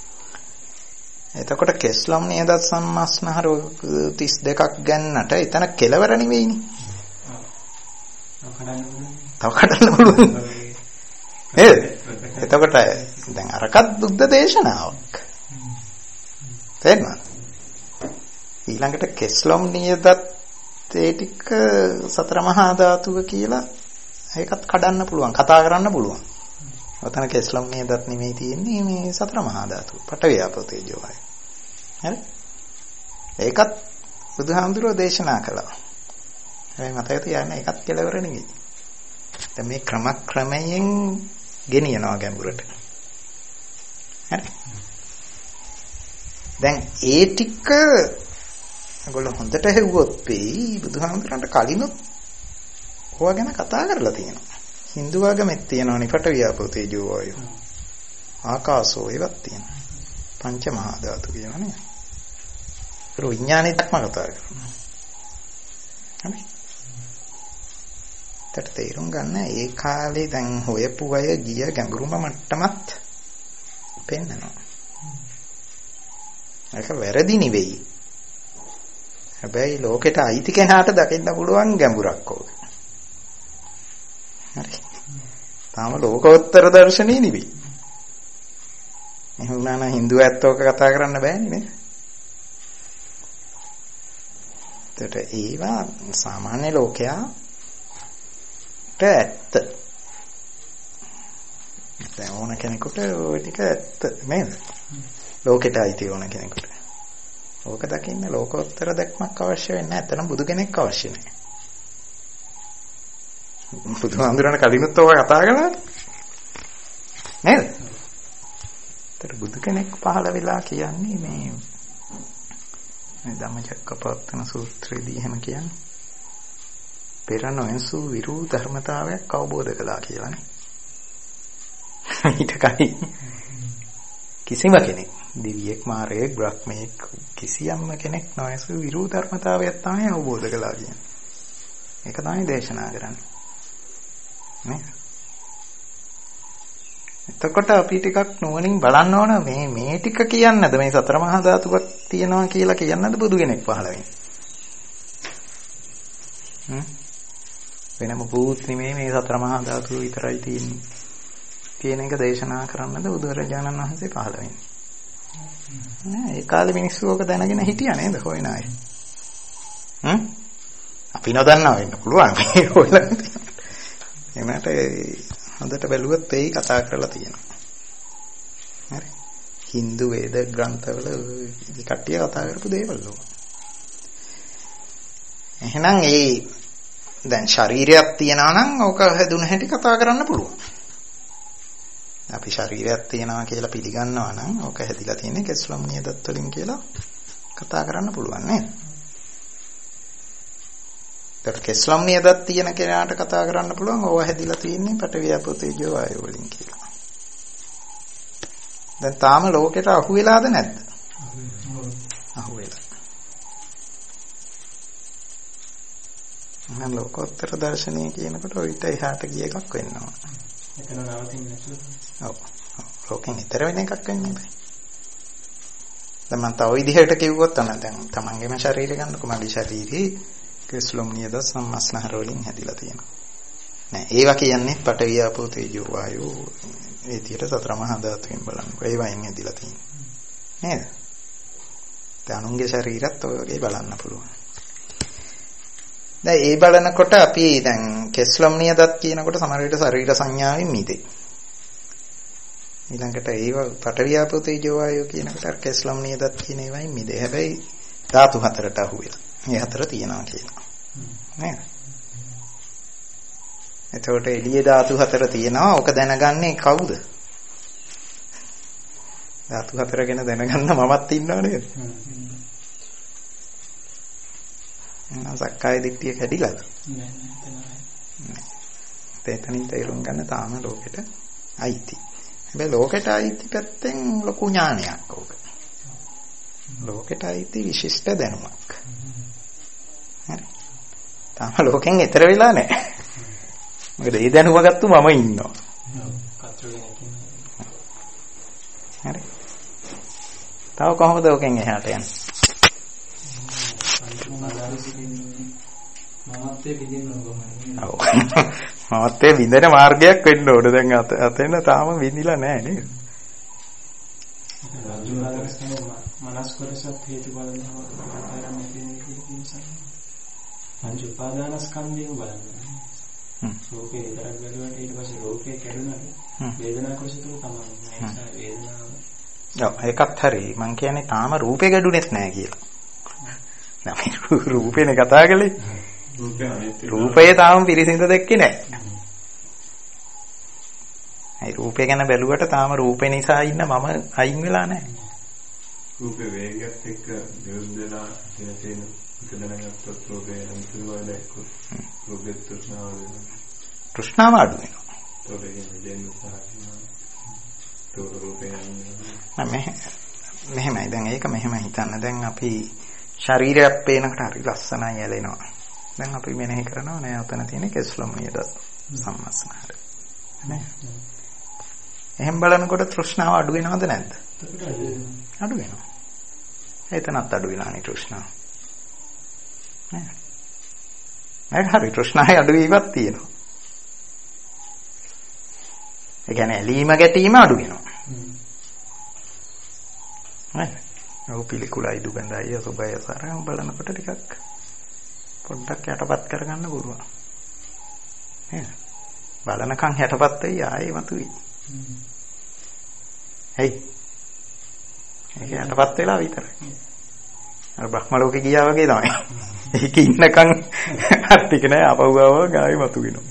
එතකොට කෙස්ලොම් නියද සම්මස්නහර 32ක් ගන්නට එතන කෙලවර නෙවෙයිනේ. තව කඩන්න පුළුවන්. නේද? එතකොට දැන් අරකට බුද්ධ දේශනාවක්. තේරෙනවද? ඊළඟට කෙස්ලොම් නියදත් ඒ ටික සතර මහා ධාතුව කියලා ඒකත් කඩන්න පුළුවන්, කතා කරන්න පුළුවන්. ඔතන කෙස්ලොම් නියදත් නෙමෙයි තියෙන්නේ මේ සතර මහා ධාතුව. පඨවි ආපෝ තේජෝ වායෝ. හරි? ඒකත් බුදුහාමුදුරුවෝ දේශනා කළා. හැබැයි මතක තියාගන්න ඒකත් කෙලවර නෙමෙයි. දැන් මේ ක්‍රමයෙන් ගෙනියනවා ගැඹුරට. හරි? දැන් ඒ ටික ඔයගොල්ලෝ හොඳට හෙව්වොත් වෙයි බුදුහාමුදුරන්ට කලිනුත් ඕවා ගැන කතා කරලා තියෙනවා. Hindu ආගමෙත් තියෙනවනේ පඨවි ආපෝ තේජෝ වායෝ. ආකාශෝ ඒවත් තියෙනවා. පංච මහා ධාතු කියනවනේ. ඒක විඥානෙත්ම කතා කරනවා. හරි. ඒකට තේරුම් ගන්න ඒ කාලේ දැන් හොයපු අය ගිය ගැඹුරුම මට්ටමත් පෙන්නනවා. ඒක වැරදි නෙවෙයි. හැබැයි ලෝකෙට අයිති කෙනාට දකින්න පුළුවන් ගැඹුරක් ඕක. හරි. තාම ලෝකෝත්තර දර්ශනේ නෙවෙයි. එහෙම වුණා නම් Hindu ඇත්තෝක කතා කරන්න බෑනේ නේද? ඒකට ඒවා සාමාන්‍ය ලෝකයාට ඇත්ත. දැන් ඕන කෙනෙකුට ওই ටික ඇත්ත නේද? ලෝකෙට අයිති ඕන කෙනෙකුට. ඕක දකින්න ලෝකෝත්තර දැක්මක් අවශ්‍ය වෙන්නේ නැහැ. එතන බුදු කෙනෙක් අවශ්‍ය නැහැ. බුදුහාමුදුරන් කලිනුත් ඔය කතා කළා නේද? ඒතර බුදු කෙනෙක් පහළ වෙලා කියන්නේ මේ ධම්මචක්කපවත්තන සූත්‍රයේදී එහෙම කියන්නේ පෙර නොයසු විරූ ධර්මතාවයක් අවබෝධ කළා කියලානේ. ඊට කලින් කිසිම කෙනෙක් දෙවියෙක් මාරයෙක් බ්‍රහ්මයෙක් කිසියම් කෙනෙක් නොයසු විරූ ධර්මතාවයක් තමයි අවබෝධ කළා කියන්නේ. ඒක තමයි දේශනා කරන්නේ. නේ? එතකොට අපි ටිකක් නුවණින් බලන්න ඕන මේ ටික කියන්නද මේ සතර මහා ධාතුවක් තියෙනවා කියලා කියන්නද බුදු කෙනෙක් පහළ වෙන්නේ. වෙනම භූත නෙමෙයි මේ සතර මහා ධාතුව විතරයි තියෙන්නේ. කියන එක දේශනා කරන්නද බුදුරජාණන් වහන්සේ පහළ වෙන්නේ. නෑ ඒ කාලේ මිනිස්සු ඕක දැනගෙන හිටියා නේද හොයන අය. අපි නොදන්නා වෙන්න පුළුවන් මේ හොයලා තියෙනවා. එනට හොඳට බැලුවොත් ඒ කතා කරලා තියෙනවා. හරි. Hindu වේද ග්‍රන්ථවල කට්ටිය කතා කරපු දේවල් ලෝ. එහෙනම් දැන් ශරීරයක් තියනවා නම් ඕක හැදුන හැටි කතා කරන්න පුළුවන්. අපි ශරීරයක් තියනවා කියලා පිළිගන්නවා නම් ඕක හැදිලා තියෙන්නේ කෙස්ලොම් නියදත් වලින් කියලා කතා කරන්න පුළුවන් නේද? ඒත් කෙස්ලොම් නියදත් තියෙන කෙනාට කතා කරන්න පුළුවන් ඕව හැදිලා තියෙන්නේ පඨවි ආපෝ තේජෝ වායෝ වලින් කියලා. දැන් තාම ලෝකෙට අහු වෙලාද නැද්ද? අහු වෙලා. මම ලෝකෝත්තර දර්ශනය කියනකොට ඔයිට එහාට ගිය එකක් වෙනවා. එතන නවතින්නේ නැතුව. ඔව්. ලෝකෙන් ඈතර වෙන එකක් වෙන්නේ නැහැ. දැන් මම තව විදිහකට කිව්වොත් තමයි දැන් තමන්ගේම ශරීරය ගන්නකො මගේ ශරීරේ කෙස්ලොම් නියද සම්මස්නහර වලින් හැදිලා තියෙනවා. නෑ ඒවා කියන්නේ පඨවි ආපෝ තේජෝ වායෝ ඒ විදිහට සතර මහා ධාතුන් බලන්නකො ඒ වයින් හැදිලා තියෙනවා. නේද? දැන් අනුන්ගේ ශරීරත් ඔය වගේ බලන්න පුළුවන්. දැන් ඒ බලනකොට අපි දැන් කෙස්ලොම් නියදත් කියනකොට සමහර විට ශරීර සංඥාවෙන් මිදේ. ඊළඟට ඒව පඨවි ආපෝ තේජෝ වායෝ කියනකොට කෙස්ලොම් නියදත් කියන ඒවායින් මිදේ. හැබැයි ධාතු හතරට අහු වෙලා. මේ හතර තියෙනවා කියලා. නේද? එතකොට එළියේ ධාතු හතර තියෙනවා. ඔක දැනගන්නේ කවුද? ධාතු හතර ගැන දැනගන්න මමත් ඉන්නව නේද? සක්කාය දිට්ඨිය කැඩිලාද? නෑ. එතනින් තේරුම් ගන්න තාම ලෝකෙට අයිති. හැබැයි ලෝකෙට අයිති පැත්තෙන් ලොකු ඥානයක් ඕක. ලෝකෙට අයිති විශිෂ්ට දැනුමක්. හරි. තාම ලෝකෙන් එතර වෙලා නැහැ. මොකද ඒ දැනුම ගත්තු මම ඉන්නවා. හරි. තව කොහොමද ඔකෙන් එහාට යන්නේ? මමත්වයේ විඳින මාර්ගයක් වෙන්න ඕන. දැන් අතෙන් තාම විඳිලා නැහැ නේද? මනස් කොටසත් හේතු බලනවා ආකාරයෙන් තියෙන පංච උපාදානස්කන්ධයෙන් බලනවා. රූපේ විතරක් බලුවට ඊට පස්සේ රූපේ කැඩුණාට වේදනා කොටස තුල තමයි. වේදනාව. ඔව් ඒකත් හරි. මං කියන්නේ තාම රූපේ ගැඩුණෙත් නැහැ කියලා. නෑ රූපේනේ කතා කළේ. රූපය තාම පිරිසිඳ දැක්කේ නැහැ. ඒ රූපේ ගැන බැලුවට තාම රූපේ නිසා ඉන්න මම අයින් වෙලා නැහැ. රූපේ වේගයත් එක්ක විරුද්ධ වෙලා තියෙන දැනගත්තොත් රූපේ අන්තිමවල දැක්කොත් රූපේ තෘෂ්ණාව අඩු වෙනවා. මෙහෙමයි දැන් ඒක මෙහෙම හිතන්න. දැන් අපි ශරීරයක් පේනකොට හරි ලස්සනයි ඇලෙනවා. දැන් අපි මෙනෙහි කරනවා නෑ ඔතන තියෙන කෙස්ලොම් නියද සම්මස්නහර. නේ? එහෙන් බලනකොට තෘෂ්ණාව අඩු වෙනවද නැද්ද? අඩු වෙනවා. එතනත් අඩු වෙනානේ තෘෂ්ණාව. නේ? නේද? හරි තෘෂ්ණාවේ අඩු වීමක් තියෙනවා. ඒ කියන්නේ ඇලීම ගැටීම අඩු වෙනවා. නේ? ඔව් පිළිකුලයි දුගඳයි අසුබය සරම බලනකොට ටිකක් පොඩ්ඩක් යටපත් කරගන්න පුළුවන්. නේද? බලනකන් යටපත් වෙයි ආයේ මතුවේ. හයි. ඒක යටපත් වෙලා විතරයි. අර බ්‍රහ්ම ලෝකේ ගියා වගේ තමයි. ඒක ඉන්නකන් ටික නෑ අපවුවව ගායි මතුවෙනවා.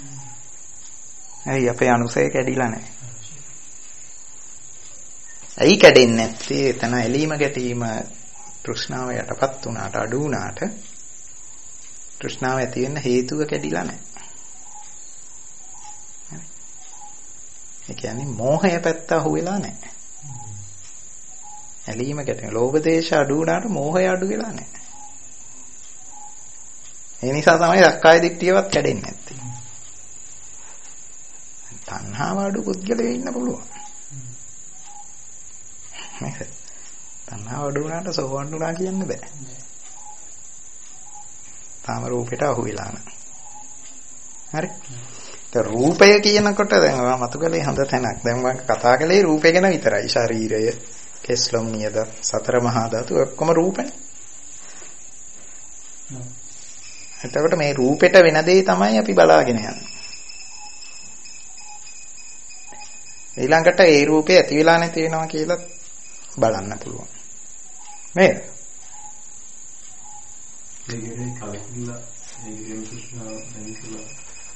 ඇයි අපේ අනුසය කැඩිලා නැහැ. ඇයි කැඩෙන්නේ නැත්තේ? එතන ඇලීම ගැටීම තෘෂ්ණාව යටපත් වුණාට අඩු වුණාට තෘෂ්ණාව ඇති වෙන්න හේතුව කැඩිලා නැහැ. ඒ කියන්නේ මෝහය පැත්ත අහුවෙලා නැහැ. ඇලීම ගැටීම ලෝභ දේශ අඩු වුණාට මෝහය අඩු වෙලා නැහැ. ඒ නිසා තමයි සක්කාය දිට්ඨියවත් කැඩෙන්නේ නැත්තේ. තණ්හාව අඩු පුද්ගලයෙක් ඉන්න පුළුවන්. නේද? තණ්හාව අඩු වුණාට සෝවන් වුණා කියන්න බෑ. තාම රූපෙට අහු වෙලා නැහැ. හරි? ඒ රූපය කියනකොට දැන් මම මතුකලේ හඳ තැනක්. දැන් මම කතා කළේ රූපය ගැන විතරයි. ශරීරය, කෙස්ලොම් නියද, සතර මහා ධාතු ඔක්කොම රූපනේ. එතකොට මේ රූපෙට වෙන දේ තමයි අපි බලාගෙන යන්නේ. ඊළඟට ඒ රූපේ ඇති වෙලා නැති වෙනවා කියලා බලන්න පුළුවන්. නේද? ඒකේ කලකිරලා ඒකේ තෘෂ්ණාව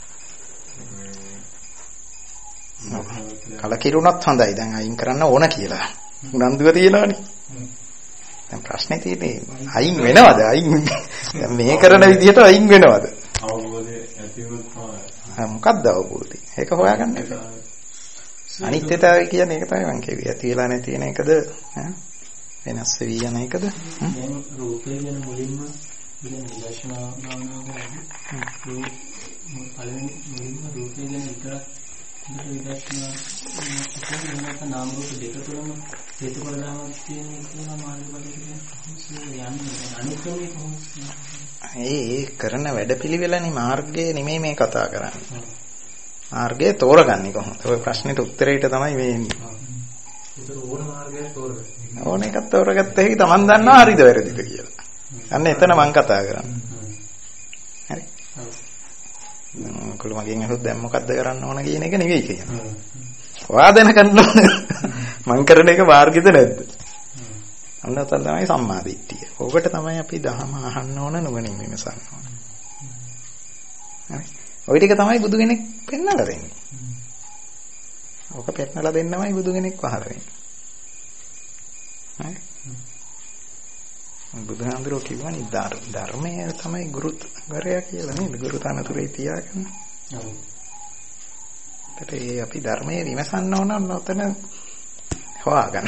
කලකිරුණත් හොඳයි. දැන් අයින් කරන්න ඕන කියලා. උනන්දුව තියෙනවනේ. දැන් ප්‍රශ්නේ තියෙන්නේ අයින් වෙනවද? අයින් දැන් මේ කරන විදිහට අයින් වෙනවද? අවබෝධය ඇති වුණොත් තමයි. මොකක්ද අවබෝධය? ඒක හොයාගන්න එපා. අනිත්‍යතාවය කියන්නේ ඒක තමයි මම කියුවේ. ඇති වෙලා නැති වෙන එකද? වෙනස් වෙවි යන එකද? දැන් රූපේ ගැන මුලින්ම ඉතින් විදර්ශනා ගානවලදී මුලින්ම රූපේ ගැන විතරක් විදර්ශනා කරනකොට නාම රූප දෙක තුනම හේතුඵල ධර්මයක් තියෙන කියලා මාර්ගඵලයට යන්නේ අනික්‍රමයේ කොහොමද? ඒ කරන වැඩපිළිවෙලනේ මාර්ගය නෙමෙයි මේ කතා කරන්නේ. මාර්ගය තෝරගන්නේ කොහොමද? ඔය ප්‍රශ්නෙට උත්තරේට තමයි මේ එන්නේ. ඒක ඕන මාර්ගයක් තෝරගන්න. ඕන එකක් තෝරගත්ත හැකි Taman දන්නවා හරිද වැරදිද කියලා. අන්න එතන මම කතා කරන්නේ. හරි. ඔයගොල්ලෝ මගෙන් අහුවොත් දැන් මොකද්ද කරන්න ඕන කියන එක නෙවෙයි කියන්නේ. වාදන කරනවා මං කරන එක මාර්ගෙද නැද්ද? අන්න තමයි සම්මාදිට්ඨිය. ඕකට තමයි අපි දහම අහන්න ඕන නුවණින් විමසන්න ඕන. හරි. ওই ටික තමයි බුදු කෙනෙක් පෙන්නලා දෙන්නේ. ඕක පෙන්නලා දෙන්නමයි බුදු කෙනෙක් පහළ වෙන්නේ. හරි. බුදුහාමුදුරුවෝ කිව්වනේ ධර්මය තමයි ගුරුවරයා කියලා නේද? ගුරු තනතුරේ තියාගන්න. ඔව්. ඒ අපි ධර්මයේ විමසන්න ඕන නොතන හොයාගන්න.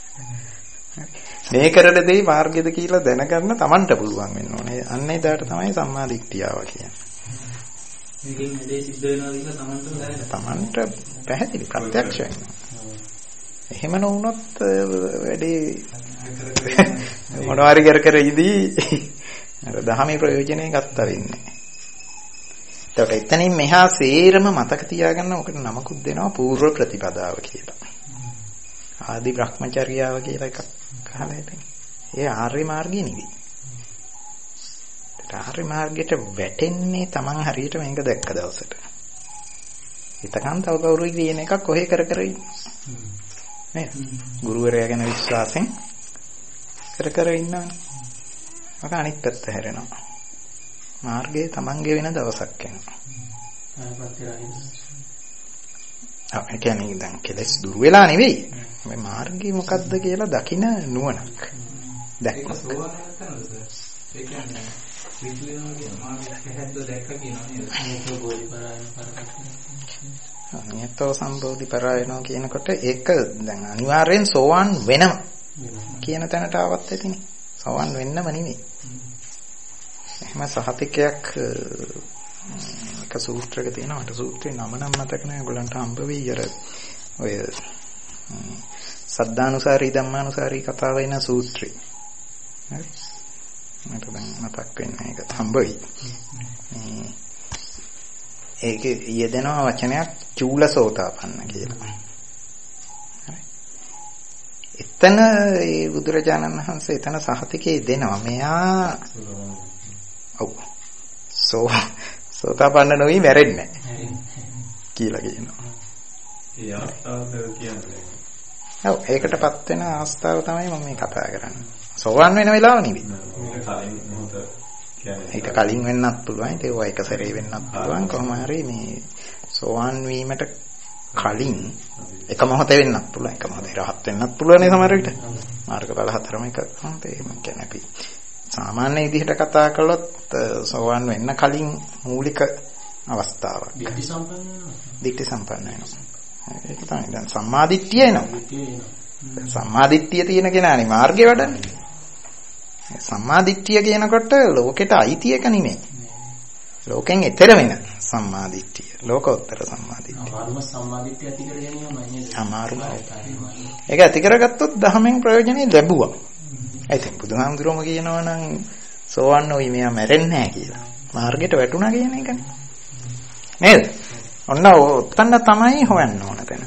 මේ කරන දේ මාර්ගයද කියලා දැනගන්න Tamanට පුළුවන් වෙන්න ඕනේ. අන්න ඒකට තමයි සම්මා දිට්ඨියව කියන්නේ. මේකෙන් මේ සිද්ධ වෙනවා කියලා Tamanට පැහැදිලි ප්‍රත්‍යක්ෂ වෙනවා. එහෙම නොවුනොත් වැඩේ මොනවාරි කර ඉදී අර දහමේ ප්‍රයෝජනෙ ගත්ත වෙන්නේ. ඒකට එතනින් මෙහා සේරම මතක තියාගන්න ඔකට නමකුත් දෙනවා පූර්ව ප්‍රතිපදාව කියලා. ආදි බ්‍රහ්මචර්යාව කියලා එකක් අහලා ඉතින්. ඒ ආර්ය මාර්ගය නෙවෙයි. ඒ ආර්ය මාර්ගයට වැටෙන්නේ Taman හරියට මේක දැක්ක දවසට. හිතකන් තව කවුරුයි කියන එකක් කොහේ කර නේද? ගුරුවරයා ගැන විශ්වාසයෙන් කර ඉන්නවා. මක අනිත් පැත්ත හැරෙනවා. මාර්ගයේ Tamange වෙන දවසක් එනවා. ඒ කියන්නේ දැන් කෙලස් දුර වෙලා නෙවෙයි. මේ මාර්ගය මොකද්ද කියලා දකින නුවණක්. දැක්කම. ඒ කියන්නේ විද්‍යාව කියන මාර්ගය හැද්ද දැක්ක කියනවා නේද? මේක බෝධිපරායන කරකට. නියතෝ සම්බෝධි පරායනෝ කියනකොට ඒක දැන් අනිවාර්යෙන් සෝවාන් වෙනම කියන තැනට ආවත් ඇතිනේ. සෝවාන් වෙන්නම නෙමෙයි. එහෙම සහතිකයක් එක සූත්‍රයක තියෙනවා. මට සූත්‍රේ නම නම් මතක නැහැ. ඔයගලන්ට හම්බ වෙයි අර ඔය සද්ධානුසාරී ධම්මානුසාරී කතාව වෙන සූත්‍රය. හරි. මට දැන් මතක් වෙන්නේ ඒක හම්බ වෙයි. ඒකේ යෙදෙනවා වචනයක් චූලසෝතාපන්න කියලා. හරි. එතන ඒ බුදුරජාණන් වහන්සේ එතන සහතිකේ දෙනවා. මෙයා ඔව්. සෝතාපන්න නොවි මැරෙන්නේ නැහැ. කියලා කියනවා. ඒ අවස්ථාව කියන්නේ. ඔව් ඒකටපත් වෙන අවස්ථාව තමයි මම මේ කතා කරන්නේ. සෝවන් වෙන වෙලාව නෙවෙයි. ඊට කලින් වෙන්නත් පුළුවන්. ඒක එක සැරේ වෙන්නත් පුළුවන්. කොහොම හරි මේ සෝවන් වීමට කලින් එක මොහොතේ වෙන්නත් පුළුවන්. එක මොහොතේ රහත් වෙන්නත් පුළුවන් නේ සමහර විට. මාර්ගඵල හතරම එක. ඒක කියන්නේ අපි සාමාන්‍ය විදිහට කතා කළොත් සෝවන් වෙන්න කලින් මූලික අවස්ථාවක්. දිට්ඨි සම්පන්න වෙනවා. ඒක තමයි දැන් සම්මාදිට්ඨිය එනවා. සම්මාදිට්ඨිය තියෙන කෙනානේ මාර්ගය වඩන්නේ. සම්මාදිට්ඨිය කියනකොට ලෝකෙට අයිති එක නෙමෙයි. ලෝකෙන් එතර වෙන සම්මාදිට්ඨිය. ලෝකෝත්තර සම්මාදිට්ඨිය. අමාරුම සම්මාදිට්ඨිය ඇති කර ගැනීමයි නේද? අමාරුම. ඒක ඇති කරගත්තොත් ධහමෙන් ප්‍රයෝජනෙ ලැබුවා. ඒත් බුදුහාමුදුරුවෝ කියනවා නම් සෝවන් නොවි මෙයා මැරෙන්නේ නැහැ කියලා. මාර්ගයට වැටුණා කියන එකනේ. නේද? ඔන්න ඔතන තමයි හොයන්න ඕන තැන.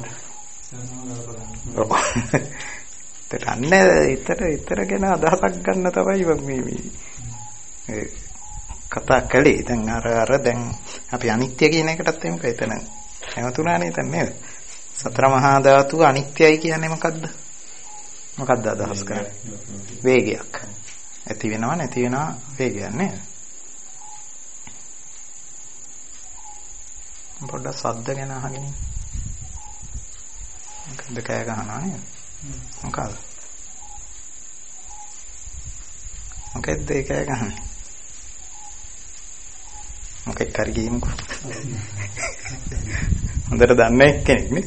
ඊතර ගැන අදහසක් ගන්න තමයි මේ කතා කළේ. දැන් අර දැන් අපි අනිත්‍ය කියන එකටත් එමුක එතන හැමතුණානේ දැන් නේද? සතර මහා ධාතු අනිත්‍යයි කියන්නේ මොකද්ද? මොකද්ද අදහස් කරන්නේ? වේගයක්. ඇති වෙනවා නැති වෙනවා වේගයක් නේද? පොඩ්ඩක් ශබ්ද ගැන අහගෙන ඉන්න. මොකද්ද කෑ ගහනවා නේද? මොකද? මොකද්ද ඒ කෑ ගහන්නේ? මොකෙක් හරි ගියමුකෝ. හොඳට දන්නේ කෙනෙක් නේ.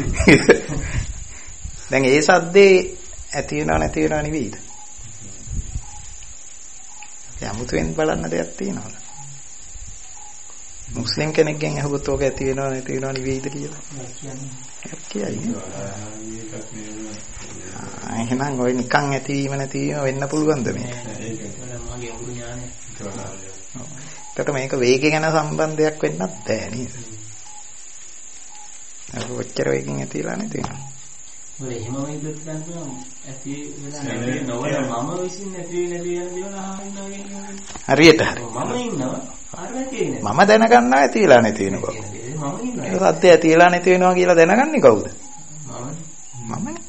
දැන් ඒ සද්දේ ඇති වෙනව නැති වෙනව නෙවෙයිද? යමුතුෙන් බලන්න දෙයක් තියෙනවද? මුස්ලිම් කෙනෙක්ගෙන් අහුවොත් ඕක ඇති වෙනව නැති වෙනව නෙවෙයිද කියලා. කියන්නේ. එහෙනම් ඔය නිකන් ඇතිවීම නැතිවීම වෙන්න පුළුවන්ද මේ? මගේ උරු ඥානය. ඒකට මේක වේගය ගැන සම්බන්ධයක් වෙන්නත් බෑ නේද? ඒක ඔච්චර වේගෙන් ඇතිලා නැති වෙනවා. ඔය එහෙම වේගයක් ගන්නවා ඇති වෙලා නැති නොවන මම විසින් නැති යන දේවල් අහනවා කියන්නේ. හරියට හරි. මම ඉන්නවා හරියට ඉන්නේ. මම දැනගන්නවා ඇතිලා නැති වෙන බව. මම ඉන්නවා. ඒක සත්‍ය ඇතිලා නැති වෙනවා කියලා දැනගන්නේ කවුද? මමනේ.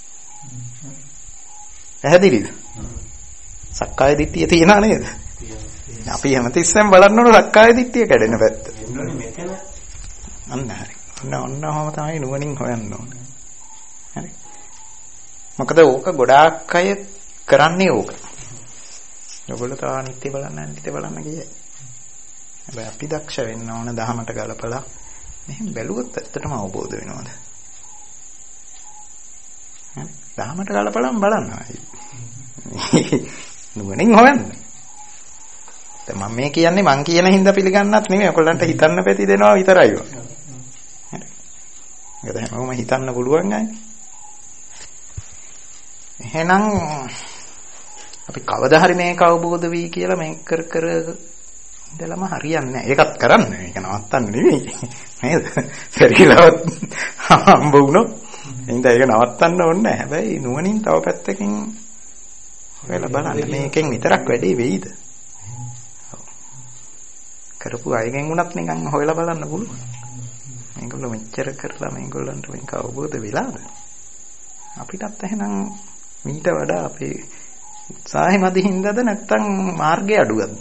පැහැදිලිද? සක්කාය දිට්ඨිය තියනා නේද? අපි හැමතිස්සෙම බලන්න ඕන සක්කාය දිට්ඨිය කැඩෙන පැත්ත. අන්න හරි. ඔන්නම තමයි නුවණින් හොයන්න ඕන. හරි. මොකද ඕක ගොඩාක් අය කරන්නේ ඕක. ඔයගොල්ලෝ තව අනිත්‍ය බලන්න කියයි. හැබැයි අපි දක්ෂ වෙන්න ඕන දහමට ගලපලා මෙහෙම බැලුවොත් ඇත්තටම අවබෝධ වෙනවද? හරි. දහමට ගලපලාම බලන්න. නුවණින් හොයන්න. දැන් මම මේ කියන්නේ මං කියන හින්දා පිළිගන්නත් නෙමෙයි. ඔයගොල්ලන්ට හිතන්න පැති දෙනවා විතරයි. හරි. ඒක හැමෝම හිතන්න පුළුවන් අය. එහෙනම් අපි කවදා හරි මේක අවබෝධ වෙයි කියලා මේක කර ඉඳලම හරියන්නේ නැහැ. ඒකත් කරන්න. ඒක නවත්තන්න නෙමෙයි. නේද? පෙරකිලවත් හම්බ වුණොත් එහෙනම් ඒක නවත්තන්න ඕනේ නැහැ. හැබැයි නුවණින් තව පැත්තකින් වෙලා බලන්න මේකෙන් විතරක් වැඩේ වෙයිද? කරපු අයගෙන් උනත් නිකන් හොයලා බලන්න පුළුවන්. මේගොල්ලෝ මෙච්චර කරලා මේගොල්ලන්ට මේක අවබෝධ වෙලාද? අපිටත් එහෙනම් මීට වඩා අපේ උත්සාහය මදි හින්දාද නැත්නම් මාර්ගය අඩුවක්ද?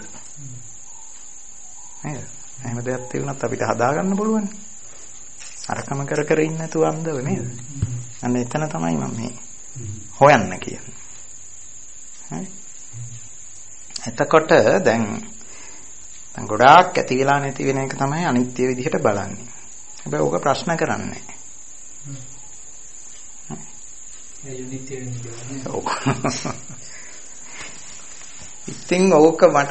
නේද? එහෙම දෙයක් තියුණත් අපිට හදාගන්න පුළුවන්. අරකම කර ඉන්න නැතුව අන්දව නේද? අන්න එතන තමයි මම මේ හොයන්න කියන්නේ. හරි. එතකොට දැන් ගොඩාක් ඇති වෙලා නැති වෙන එක තමයි අනිත්‍ය විදිහට බලන්නේ. හැබැයි ඕක ප්‍රශ්න කරන්නේ නැහැ. ඉතින් ඕක මට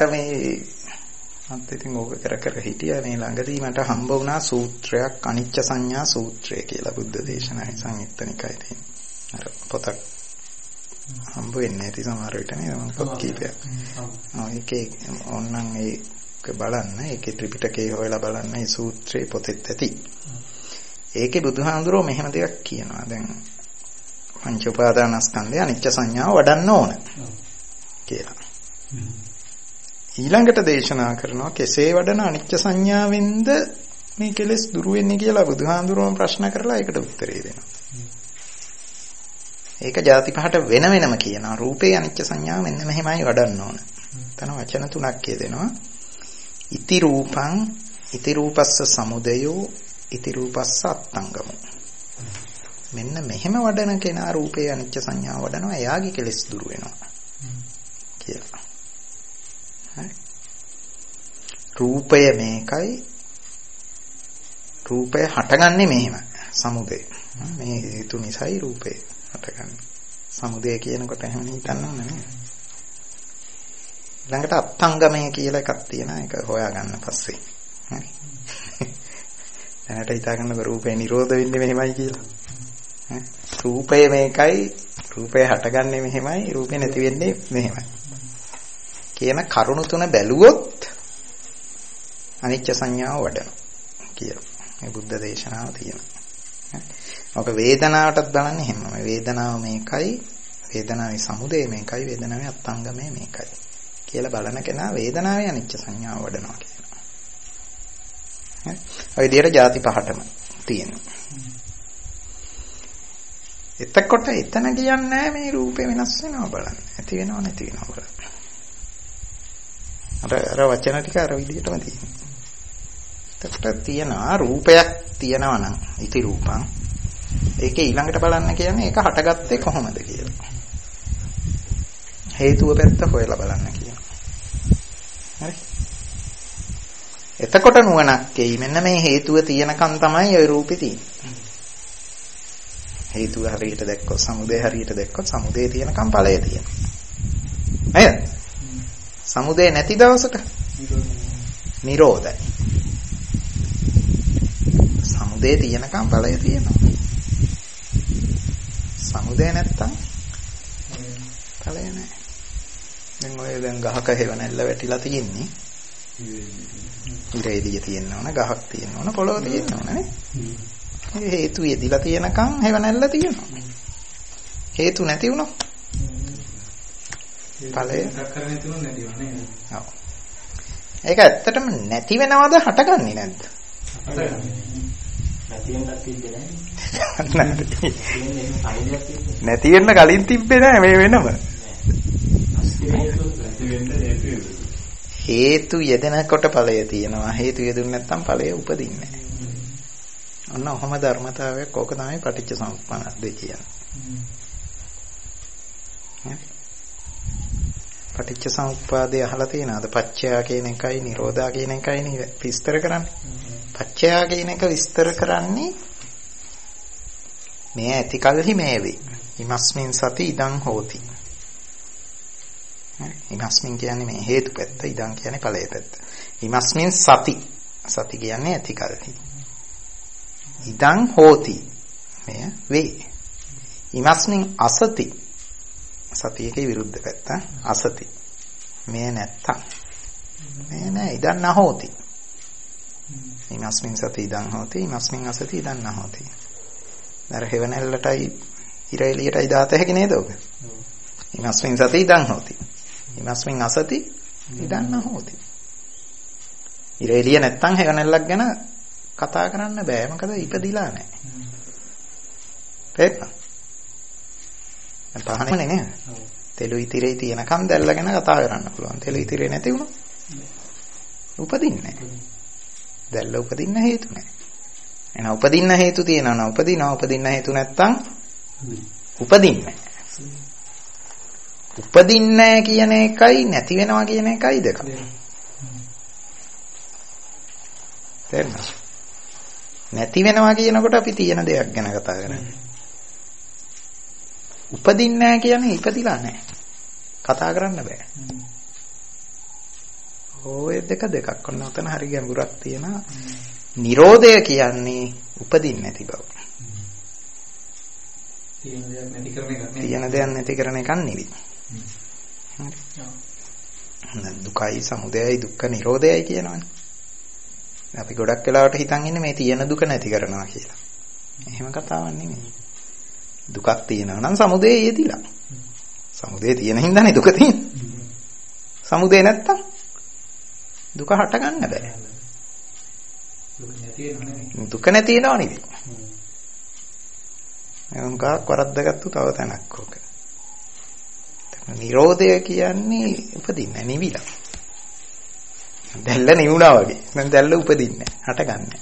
ඕක කර හිටියා මේ ළඟදී මට හම්බ වුණා සූත්‍රයක් අනිච්ච සංඥා සූත්‍රය කියලා බුද්ධ දේශනාවේ සංයුත්ත නිකායේ තියෙන. අර පොතක් හම්බ වෙන්නේ නැති සමහර විට නේද මම පොත් කීපයක්. ඒකේ ඕනනම් ඒක බලන්න ඒකේ ත්‍රිපිටකේ හොයලා බලන්න මේ සූත්‍රේ පොතෙත් ඇති. ඒකේ බුදුහාඳුරෝ මෙහෙම දෙයක් කියනවා. දැන් පංච උපාදානස්කන්ධය අනිච්ච සංඥාව වඩන්න ඕන කියලා. ඊළඟට දේශනා කරනවා කෙසේ වඩන අනිච්ච සංඥාවෙන්ද මේ කෙලෙස් දුරු වෙන්නේ කියලා බුදුහාඳුරෝම ප්‍රශ්න කරලා ඒකට උත්තරේ දෙනවා. ඒක ಜಾති පහට වෙන වෙනම කියනවා. රූපේ අනිච්ච සංඥාව මෙන්න මෙහෙමයි වඩන්න ඕන. එතන වචන තුනක් කියදෙනවා. ඉති රූපං ඉති රූපස්ස සමුදයෝ ඉති රූපස්ස අත්තංගමෝ. මෙන්න මෙහෙම වඩන කෙනා රූපේ අනිච්ච සංඥාව වඩනවා. එයාගේ කෙලෙස් දුරු වෙනවා කියලා. හරි. රූපය මේකයි. රූපය හටගන්නේ මෙහෙම. සමුදය. මේ හේතු නිසායි රූපේ හටගන්නේ. සමුදය කියනකොට එහෙම හිතන්න ඕනේ නේද? ළඟට අත්ංගමය කියලා එකක් තියෙනවා. ඒක හොයාගන්න පස්සේ. හරි. දැනට හිතාගන්න රූපේ නිරෝධ වෙන්නේ මෙහෙමයි කියලා. රූපය මේකයි. රූපය හටගන්නේ මෙහෙමයි. රූපේ නැති වෙන්නේ මෙහෙමයි. කියන කරුණු තුන බැලුවොත් අනිච්ච සංඥාව වඩනවා කියලා. මේ බුද්ධ දේශනාව තියෙනවා. ඔක වේදනාවටත් බලන්නේ එහෙමම. වේදනාව මේකයි. වේදනාවේ සමුදය මේකයි. වේදනාවේ අත්ංගමය මේකයි. කියලා බලන කෙනා වේදනාවේ අනිච්ච සංඥාව වඩනවා කියනවා. හරි. ඔය විදිහට ಜಾති පහටම තියෙනවා. එතකොට එතන කියන්නේ මේ රූපේ වෙනස් වෙනවා බලන්න. ඇති වෙනව නැති වෙනව බලන්න. අර වචන ටික අර විදිහටම තියෙනවා. එතකොට තියනවා රූපයක් තියනවා නම් ඉති රූපං. ඒකේ ඊළඟට බලන්න කියන්නේ ඒක හටගත්තේ කොහොමද කියලා. හේතුව පැත්ත හොයලා බලන්න කියනවා. හරි. එතකොට නුවණක් එයි. මෙන්න මේ හේතුව තියෙනකන් තමයි ওই රූපේ තියෙන්නේ. හේතුව හරියට දැක්කොත් සමුදය හරියට දැක්කොත් සමුදය තියෙනකන් ඵලය තියෙනවා. නේද? සමුදය නැති දවසට නිරෝධයි. සමුදය තියෙනකන් ඵලය තියෙනවා. සමුදය නැත්තම් ඵලය නැහැ. දැන් ඔය දැන් ගහක හේවණල්ල වැටිලා තියෙන්නේ. ඉර එළිය තියෙන්න ඕන, ගහක් තියෙන්න ඕන, පොළොව තියෙන්න ඕන නේ. මේ හේතු යෙදිලා තියෙනකන් හේවණල්ල තියෙනවා. හේතු නැති වුණොත් ඵලය කරන්නේ තුන නැතිවනේ. ඔව්. ඒක ඇත්තටම නැති වෙනවද හටගන්නේ නැද්ද? නැති වෙන්න කලින් තිබ්බේ නෑ මේ වෙනම. හේතු යෙදෙනකොට ඵලය තියෙනවා. හේතු යෙදුනේ නැත්නම් ඵලය උපදින්නේ නෑ. ඔන්න ඔහම ධර්මතාවයක් ඕක තමයි පටිච්ච සමුප්පන්න දෙය කියන්නේ. පටිච්ච සමුප්පාදය අහලා තියෙනවද? පච්චයා කියන එකයි නිරෝධා කියන එකයි නේ විස්තර කරන්නේ. පච්චයා කියන එක විස්තර කරන්නේ මේ ඇති කල්හි මේ වේ. ඉමස්මින් සති ඉදං හෝති. ඉමස්මින් කියන්නේ මේ හේතු පැත්ත, ඉදං කියන්නේ ඵලයේ පැත්ත. ඉමස්මින් සති. සති කියන්නේ ඇති කල්හි. ඉදං හෝති. මෙය වේ. ඉමස්මින් අසති. සතියේ විරුද්ධ පැත්ත අසති. මේ නැත්තම් මේ නෑ ඉදන් නහෝති. ඉමස්මින් සති ඉදන් හෝති, ඉමස්මින් අසති ඉදන් නහෝති. දර හේවණල්ලටයි ඉර එළියටයි දාත හැකි නේද ඔබ? ඉමස්මින් සති ඉදන් හෝති. ඉමස්මින් අසති ඉදන් නහෝති. ඉර එළිය නැත්තම් හේවණල්ලක් ගැන කතා කරන්න බෑ. මොකද ඉපදිලා නෑ. තේරුණා? පහනේ නේද? තෙලු ඉතිරේ තියෙනකම් දැල්ල ගැන කතා කරන්න පුළුවන්. තෙලු ඉතිරේ නැති වුණොත් උපදින්නේ නැහැ. දැල්ල උපදින්න හේතු නැහැ. එහෙනම් උපදින්න හේතු තියෙනවා නම් උපදිනවා. උපදින්න හේතු නැත්තම් උපදින්නේ නැහැ. උපදින්නේ කියන එකයි නැති වෙනවා කියන එකයි දෙක. තේරුණා? නැති වෙනවා කියනකොට අපි තියෙන දෙයක් ගැන කතා කරන්නේ. උපදින්නේ නැහැ කියන්නේ ඉපදිලා නැහැ. කතා කරන්න බෑ. ඔය දෙකක් ඔන්න උතන හරි ගැඹුරක් තියෙනවා. නිරෝධය කියන්නේ උපදින්නේ නැති බව. තියෙන දෙයක් නැති කරන එකක් නෙවෙයි. දුකයි සමුදයයි දුක්ඛ නිරෝධයයි කියනවනේ. අපි ගොඩක් වෙලාවට හිතන් ඉන්නේ මේ තියෙන දුක නැති කරනවා කියලා. එහෙම කතාවක් නෙමෙයි. දුකක් තියෙනවා නම් සමුදේ යෙදිලා. සමුදේ තියෙන හින්දානේ දුක තියෙන්නේ. සමුදේ නැත්තම් දුක හට ගන්න බෑ. දුක නැති වෙනව නෙවෙයි. මම කාක් වරද්දාගත්තු තව තැනක් ඕක. නිරෝධය කියන්නේ උපදින්නේ නිවිලා. දැල්ල නිවුණා වගේ. දැන් දැල්ල උපදින්නේ හටගන්නේ.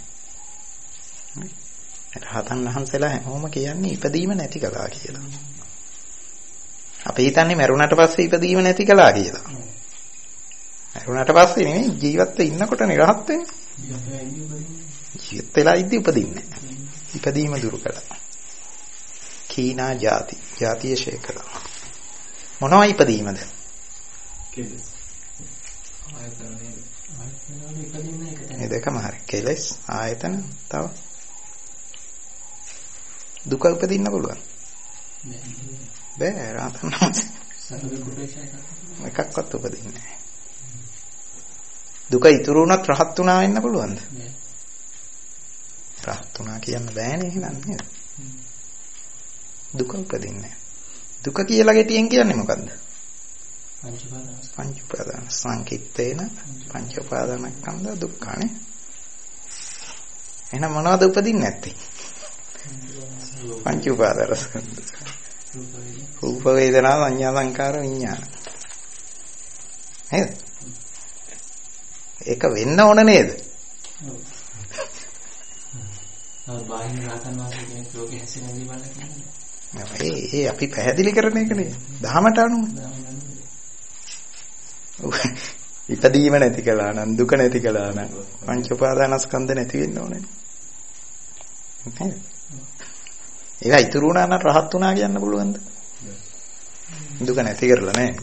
රහතන් වහන්සේලා හැමෝම කියන්නේ ඉපදීම නැති කළා කියලා. අපි හිතන්නේ මරුණට පස්සේ ඉපදීම නැති කළා කියලා. මරුණට පස්සේ නෙමෙයි ජීවත් වෙ ඉන්නකොට නිරහත් වෙන්නේ. ජීවත් වෙලා ඉද්දි උපදින්නේ නැහැ. ඉපදීම දුරු කළා. කීනා ಜಾති. ಜಾතිය ෂේ කළා. මොනවා ඉපදීමද? මේ දෙකම හරි. කෙලස් ආයතන තව දුක උපදින්න පුළුවන්. බෑ රහතන් වහන්සේ. එකක්වත් උපදින්නේ නැහැ. දුක ඉතුරු වුණත් රහත් වුණා වෙන්න පුළුවන්ද? රහත් වුණා කියන්න බෑනේ එහෙනම් නේද? දුක උපදින්නේ නැහැ. දුක කියලා ගැටියෙන් කියන්නේ මොකද්ද? පංච උපාදාන සංකිට්ඨේන පංච උපාදානස්කන්ධ දුක්ඛනේ. එහෙනම් මොනවද උපදින්නේ නැත්තේ? පංච උපාදානස්කන්ධ. රූප වේදනා සංඥා සංකාර විඥාන. නේද? ඒක වෙන්න ඕන නේද? ඔව්. බාහිර රහතන් වහන්සේ කෙනෙක් ලෝකෙ හැසිරෙන්නේ බලන්නේ. ඒ අපි පැහැදිලි කරන එකනේ. දහමට අනුව. ඉපදීම නැති කළා නම් දුක නැති කළා නම් පංච උපාදානස්කන්ධ නැති වෙන්න ඕනේ. නේද? ඒක ඉතුරු වුණා නම් රහත් වුණා කියන්න පුළුවන්ද? දුක නැති කරලා නෑ.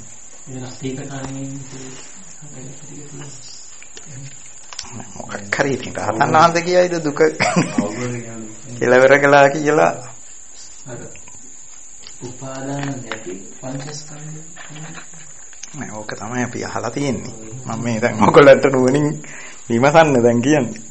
මොකක් හරි ඉතින් රහතන් වහන්සේ කියයිද දුක කෙලවර කළා කියලා? අර උපාදාන නැති පංචස්කන්ධ නෑ ඕක තමයි අපි අහලා තියෙන්නේ. මම මේ දැන් ඔයගොල්ලන්ට නුවණින් විමසන්න දැන් කියන්නේ.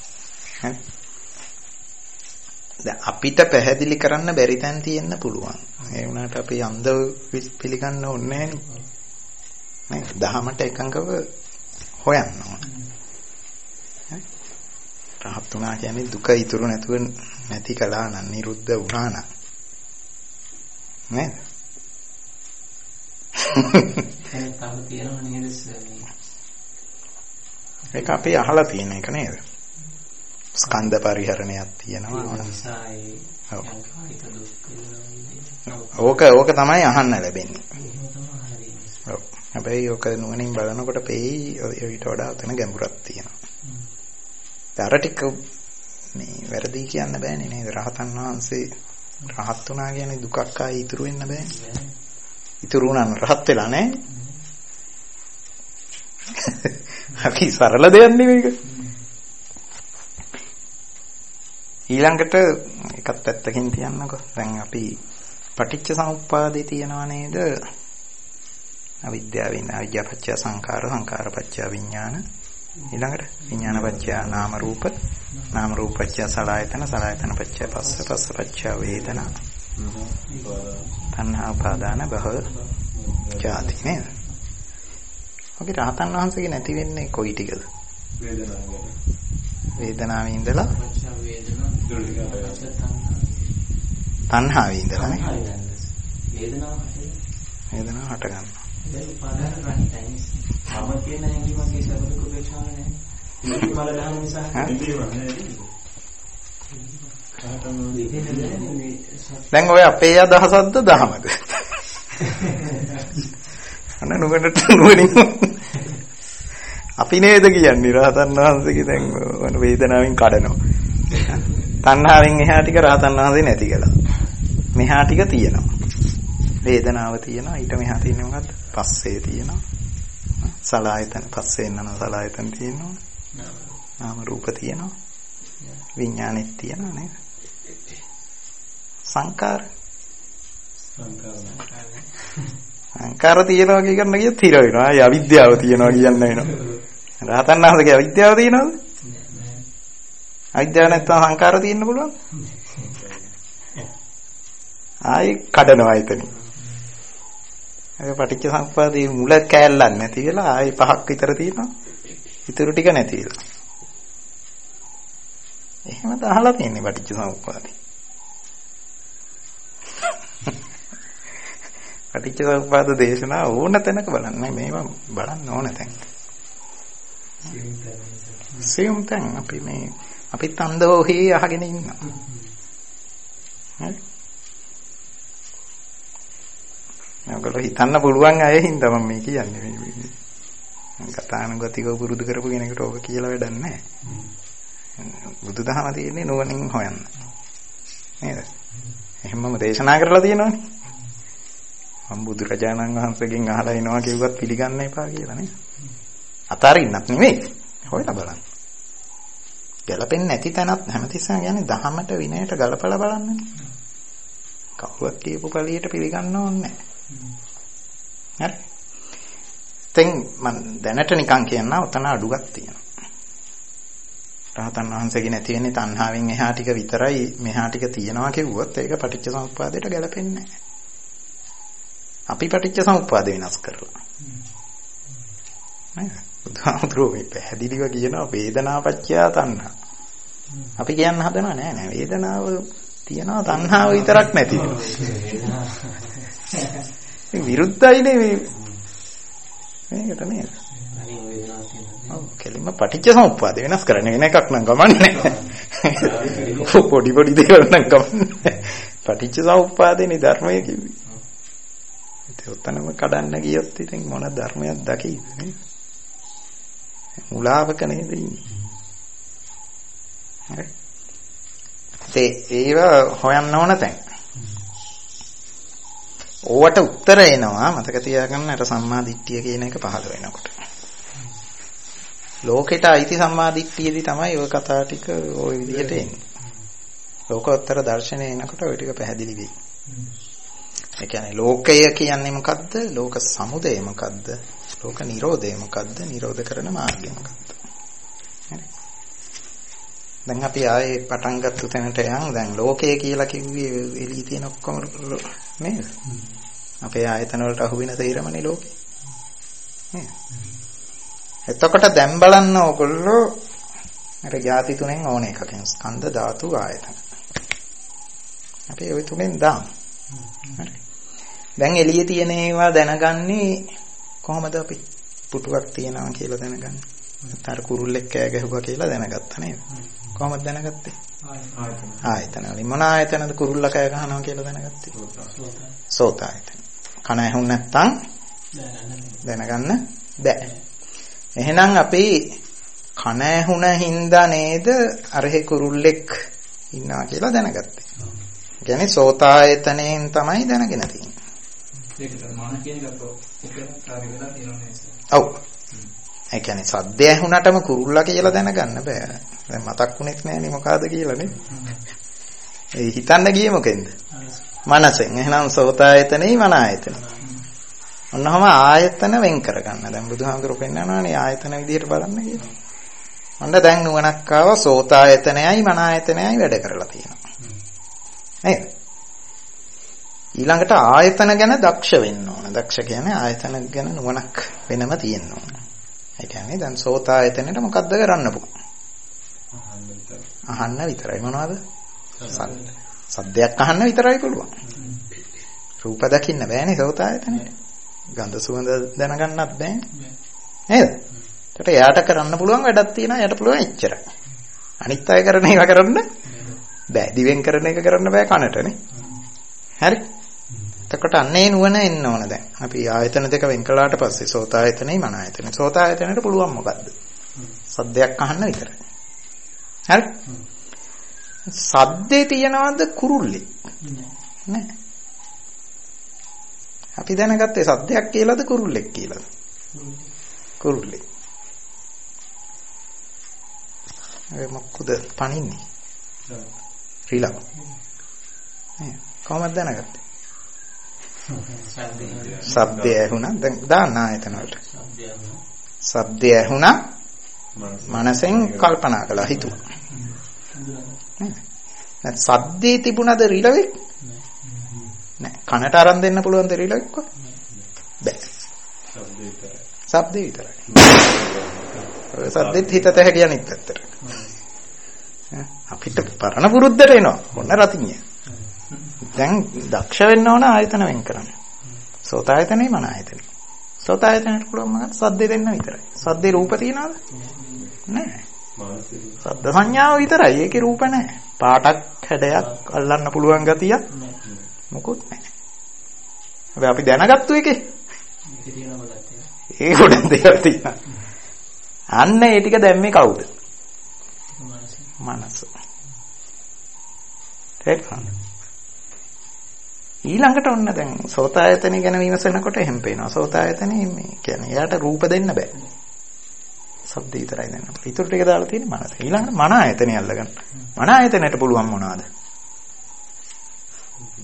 දැන් අපිට පැහැදිලි කරන්න බැරි තැන් තියෙන්න පුළුවන්. ඒ වුණාට අපි අන්ධ පිළිගන්න ඕනේ නෑ. දහමට එකඟව හොයන්න ඕනේ. රහත් වුණා කියන්නේ දුක ඉතුරු නැතුව නැති කළා නම් නිරුද්ධ වුණා නම්. නේද? තව තියෙනව නේද ඒක අපි අහලා තියෙන එක නේද? ස්කන්ධ පරිහරණයක් තියෙනවා. ඕක තමයි අහන්න ලැබෙන්නේ. ඔව්. හැබැයි ඕක නුවණින් බලනකොට පෙයි ඊට වඩා තන ගැඹුරක් තියෙනවා. අර ටික මේ වැරදි කියන්න බෑනේ නේද? රහතන් වහන්සේ රහත් වුණා කියන්නේ දුකක් ආයි ඉතුරු වෙන්න බෑනේ. ඉතුරු වුණාම රහත් වෙලා නැහැ. අපි සරල දෙයක් නෙවෙයික. ඊළඟට එකක් පැත්තකින් තියන්නකො. දැන් අපි පටිච්ච සමුප්පාදේ තියනවා නේද? අවිද්‍යාවෙන් අවිද්‍යාපච්චය සංඛාර සංඛාරපච්චය විඥාන ඊළඟට විඥානපච්චය නාම රූප නාම රූපපච්චය සලආයතන සලආයතනපච්චය පස්ස පස්සපච්චය වේදනා තණ්හා උපාදාන භව ජාති නේද? ඔකේ රහතන් වහන්සේගේ නැති වෙන්නේ කොයි ටිකද? වේදනාවේ ඉඳලා තණ්හාවේ ඉඳලා නේ වේදනාව හට ගන්නවා. ඒක උපාදාන රහිතයි. මම කියන හැඟීමක් ඒ සබඳ කුපේක්ෂාව නැහැ. මේක මල දහන නිසා දැන් ඔය අපේ අදහසක්ද දහමද? අන්න නුගණට නුවණින් අපි නේද කියන්නේ රහතන් වහන්සේගේ දැන් වන වේදනාවෙන් කඩනවා. තණ්හාවෙන් එහා ටික රහතන් වහන්සේ නැති කළා. මෙහා ටික තියෙනවා. වේදනාව තියෙනවා. ඊට මෙහා තියෙන්නේ මොකද්ද? පස්සේ තියෙනවා. සලආයතන පස්සේ නන සලආයතන තියෙනවා. නාම රූප තියෙනවා. විඥානෙත් තියෙනවා නේද? සංකාර තියෙනවා කියන එක තිර වෙනවා. ආයි අවිද්‍යාව තියෙනවා කියන්න වෙනවා. රහතන් වහන්සේගේ අවිද්‍යාව තියෙනවද? අවිද්‍යාව නැත්නම් සංකාර තියෙන්න පුළුවන්? ආයි කඩනවා එතනින්. ඒ පටිච්ච සමුප්පාදේ මුල කෑල්ලක් නැති වෙලා ආයි පහක් විතර තියෙනවා. ඊටු ටික නැති වෙලා. එහෙම අහලා තියෙන්නේ පටිච්ච සමුප්පාදේ. පටිච්ච සමුප්පාද දේශනා ඕන තැනක බලන්න මේවා බලන්න ඕන තැන. සියුම් තැන් අපි මේ අපිත් අන්දෝහි අහගෙන ඉන්නවා. හරි. ඔයගොල්ලෝ හිතන්න පුළුවන් අය හින්දා මම මේ කියන්නේ මේ කතානුගතිකව පුරුදු කරපු කෙනෙකුට ඕක කියලා වැඩක් නැහැ. බුදුදහම තියෙන්නේ නුවණින් හොයන්න. නේද? එහෙමම දේශනා කරලා තියෙනවනේ. මම බුදුරජාණන් වහන්සේගෙන් අහලා එනවා කිව්වත් පිළිගන්න එපා කියලා නේද? අතාරින්නත් නෙමෙයි. හොයලා බලන්න. ගැලපෙන්නේ නැති තැනත් හැමතිස්සම කියන්නේ දහමට විනයට ගලපලා බලන්නනේ. කවුරුත් කියපු පළියට පිළිගන්න ඕනේ නැහැ. හරි. දැන් මම දැනට නිකන් කියනවා උතන අඩුවක් තියෙනවා. රහතන් වහන්සේගේ නැති වෙන්නේ තණ්හාවෙන් එහා ටික විතරයි මෙහා ටික තියෙනවා කිව්වොත් ඒක පටිච්ච සමුප්පාදයට ගැලපෙන්නේ නැහැ. අපි පටිච්ච සමුප්පාද වෙනස් කරලා. නේද? බුදුහාමුදුරුවෝ මේ පැහැදිලිව කියනවා වේදනාපච්චය තණ්හා. අපි කියන්න හදනවා නෑ වේදනාව තියනවා තණ්හාව විතරක් නැති වෙනවා. විරුද්ධයිනේ මේකට නේද? ඔව් කෙලින්ම පටිච්ච සමුප්පාද වෙනස් කරන්නේ වෙන එකක් නම් ගමන්නේ. පොඩි දේවල් නම් ගමන්නේ. පටිච්ච සමුප්පාදේනේ ධර්මය කිව්වේ. ඒක උතනම කඩන්න ගියොත් ඉතින් මොන ධර්මයක් දකීද නේද? මුලාවක නේද ඉන්නේ. හරි. ඒව හොයන්න ඕන තැන්. ඕවට උත්තර එනවා මතක තියාගන්න අර සම්මා දිට්ඨිය කියන එක පහළ වෙනකොට. ලෝකෙට අයිති සම්මා දිට්ඨියදී තමයි ওই කතා ටික ওই විදිහට එන්නේ. ලෝකෝත්තර දර්ශනය එනකොට ওই ටික පැහැදිලි වෙයි. ඒ කියන්නේ ලෝකය කියන්නේ මොකද්ද? ලෝක සමුදය මොකද්ද? ලෝක නිරෝධය මොකද්ද? නිරෝධ කරන මාර්ගය මොකද්ද? හරි. දැන් අපි ආයේ පටන් ගත්ත තැනට යන් දැන් ලෝකය කියලා කිව්වේ එළිය තියෙන ඔක්කොම නේද? අපේ ආයතන වලට අහු වෙන තේරමනේ ලෝකේ. නේද? එතකොට දැන් බලන්න ඕගොල්ලෝ අර ಜಾති තුනෙන් ඕන එකකින් ස්කන්ධ ධාතු ආයතන. අපි ওই තුනෙන් දාමු. හරි. දැන් එළියේ තියෙන ඒවා දැනගන්නේ කොහොමද අපි? පුටුවක් තියනවා කියලා දැනගන්නේ. අර කුරුල්ලෙක් කෑ ගැහුවා කියලා දැනගත්තා නේද? කොහොමද දැනගත්තේ? ආයතන වලින්. මොන ආයතනද කුරුල්ලා කෑ ගහනවා කියලා දැනගත්තේ? සෝත ආයතන. කන ඇහුන් නැත්තම් දැනගන්න බෑ. එහෙනම් අපි කන ඇහුණ හින්දා නේද අරහේ කුරුල්ලෙක් ඉන්නවා කියලා දැනගත්තේ. ඒ කියන්නේ සෝතායතනයෙන් තමයි දැනගෙන තියෙන්නේ. ඒක තමයි කියන එක උපකාරී වෙලා තියෙනවා. ඔව්. ඒ කියන්නේ සද්ද ඇහුණටම කුරුල්ලා කියලා දැනගන්න බෑ. දැන් මතක් වුණෙත් නෑනේ මොකಾದ කියලා නේ. ඒ හිතන්න ගියේ මොකෙන්ද? මනසෙන්. එහෙනම් සෝතායතනෙයි මන ආයතනෙ. ඔන්නවම ආයතන වෙන් කරගන්න. දැන් බුදුහාමුදුරුවෝ පෙන්නනවානේ ආයතන විදිහට බලන්න කියලා. ඔන්න දැන් නුවණක් ආවා සෝතායතනයයි මන ආයතනයයි වැඩ කරලා තියෙනවා. නේද? ඊළඟට ආයතන ගැන දක්ෂ වෙන්න ඕන. දක්ෂ කියන්නේ ආයතන ගැන නුවණක් වෙනම තියෙන්න ඕන. ඒ කියන්නේ දැන් සෝතායතනෙට මොකද්ද කරන්න පුළුවන්? අහන්න විතරයි. මොනවද? සද්දයක් අහන්න විතරයි පුළුවන්. රූප දකින්න බෑනේ සෝතායතනෙට. ගන්ධ සුවඳ දැනගන්නත් බෑනේ. නේද? ඒකට එයාට කරන්න පුළුවන් වැඩක් තියෙනවා. එයාට පුළුවන් එච්චරයි. අනිත් අය කරන ඒවා කරන්න බෑ. දිවෙන් කරන එක කරන්න බෑ කනටනේ. හරි? එතකොට අන්නේ නුවණ එන්න ඕන දැන්. අපි ආයතන දෙක වෙන් කළාට පස්සේ සෝතායතනෙයි මන ආයතනෙ. සෝතායතනෙට පුළුවන් මොකද්ද? සද්දයක් අහන්න විතරයි. හරි? සද්දේ තියනවද කුරුල්ලේ? නෑ. අපි දැනගත්තේ සද්දයක් කියලාද කුරුල්ලෙක් කියලාද? කුරුල්ලෙක්. ඒ මොකද පණින්නේ? රිලව. කොහොමද දැනගත්තේ? ශබ්දය ඇහුණා. දැන් දාන්න ආයතන වලට. ශබ්දය ඇහුණා. මනසෙන් කල්පනා කළා හිතුවා. දැන් ශබ්දේ තිබුණද රිලවෙක්? නෑ. කනට අරන් දෙන්න පුළුවන්ද රිලවෙක්ව? බෑ. ශබ්දේ විතරයි. ශබ්දෙත් හිතට හැකිය අනිත් පැත්තට. අපිට පරණ පුරුද්දට එනවා. මොන රතිඤ්ඤය. දැන් දක්ෂ වෙන්න ඕන ආයතන වෙන් කරන්න. සෝතායතනෙයි මන ආයතනෙයි. සෝතායතනෙට පුළුවන් මොකක්ද? සද්දේ දෙන්න විතරයි. සද්දේ රූප තියනවද? නෑ. සද්ද සංඥාව විතරයි. ඒකේ රූප නෑ. පාටක් හැඩයක් අල්ලන්න පුළුවන් ගතිය මොකුත් නෑ. හැබැයි අපි දැනගත්තු එකේ ඒ ගොඩක් දේවල් තියෙනවා. අන්න ඒ ටික දැම්මේ කවුද? මනස. තේරුණාද? ඊළඟට ඔන්න දැන් සෝතායතනෙ ගැන විමසනකොට එහෙම පේනවා. සෝතායතනෙ මේ කියන්නේ එයාට රූප දෙන්න බෑ. ශබ්ද විතරයි දෙන්න. ඊටු ටික දාලා තියෙන්නේ මනස. ඊළඟට මන ආයතනෙ අල්ලගන්න. මන ආයතනෙට පුළුවන් මොනවාද?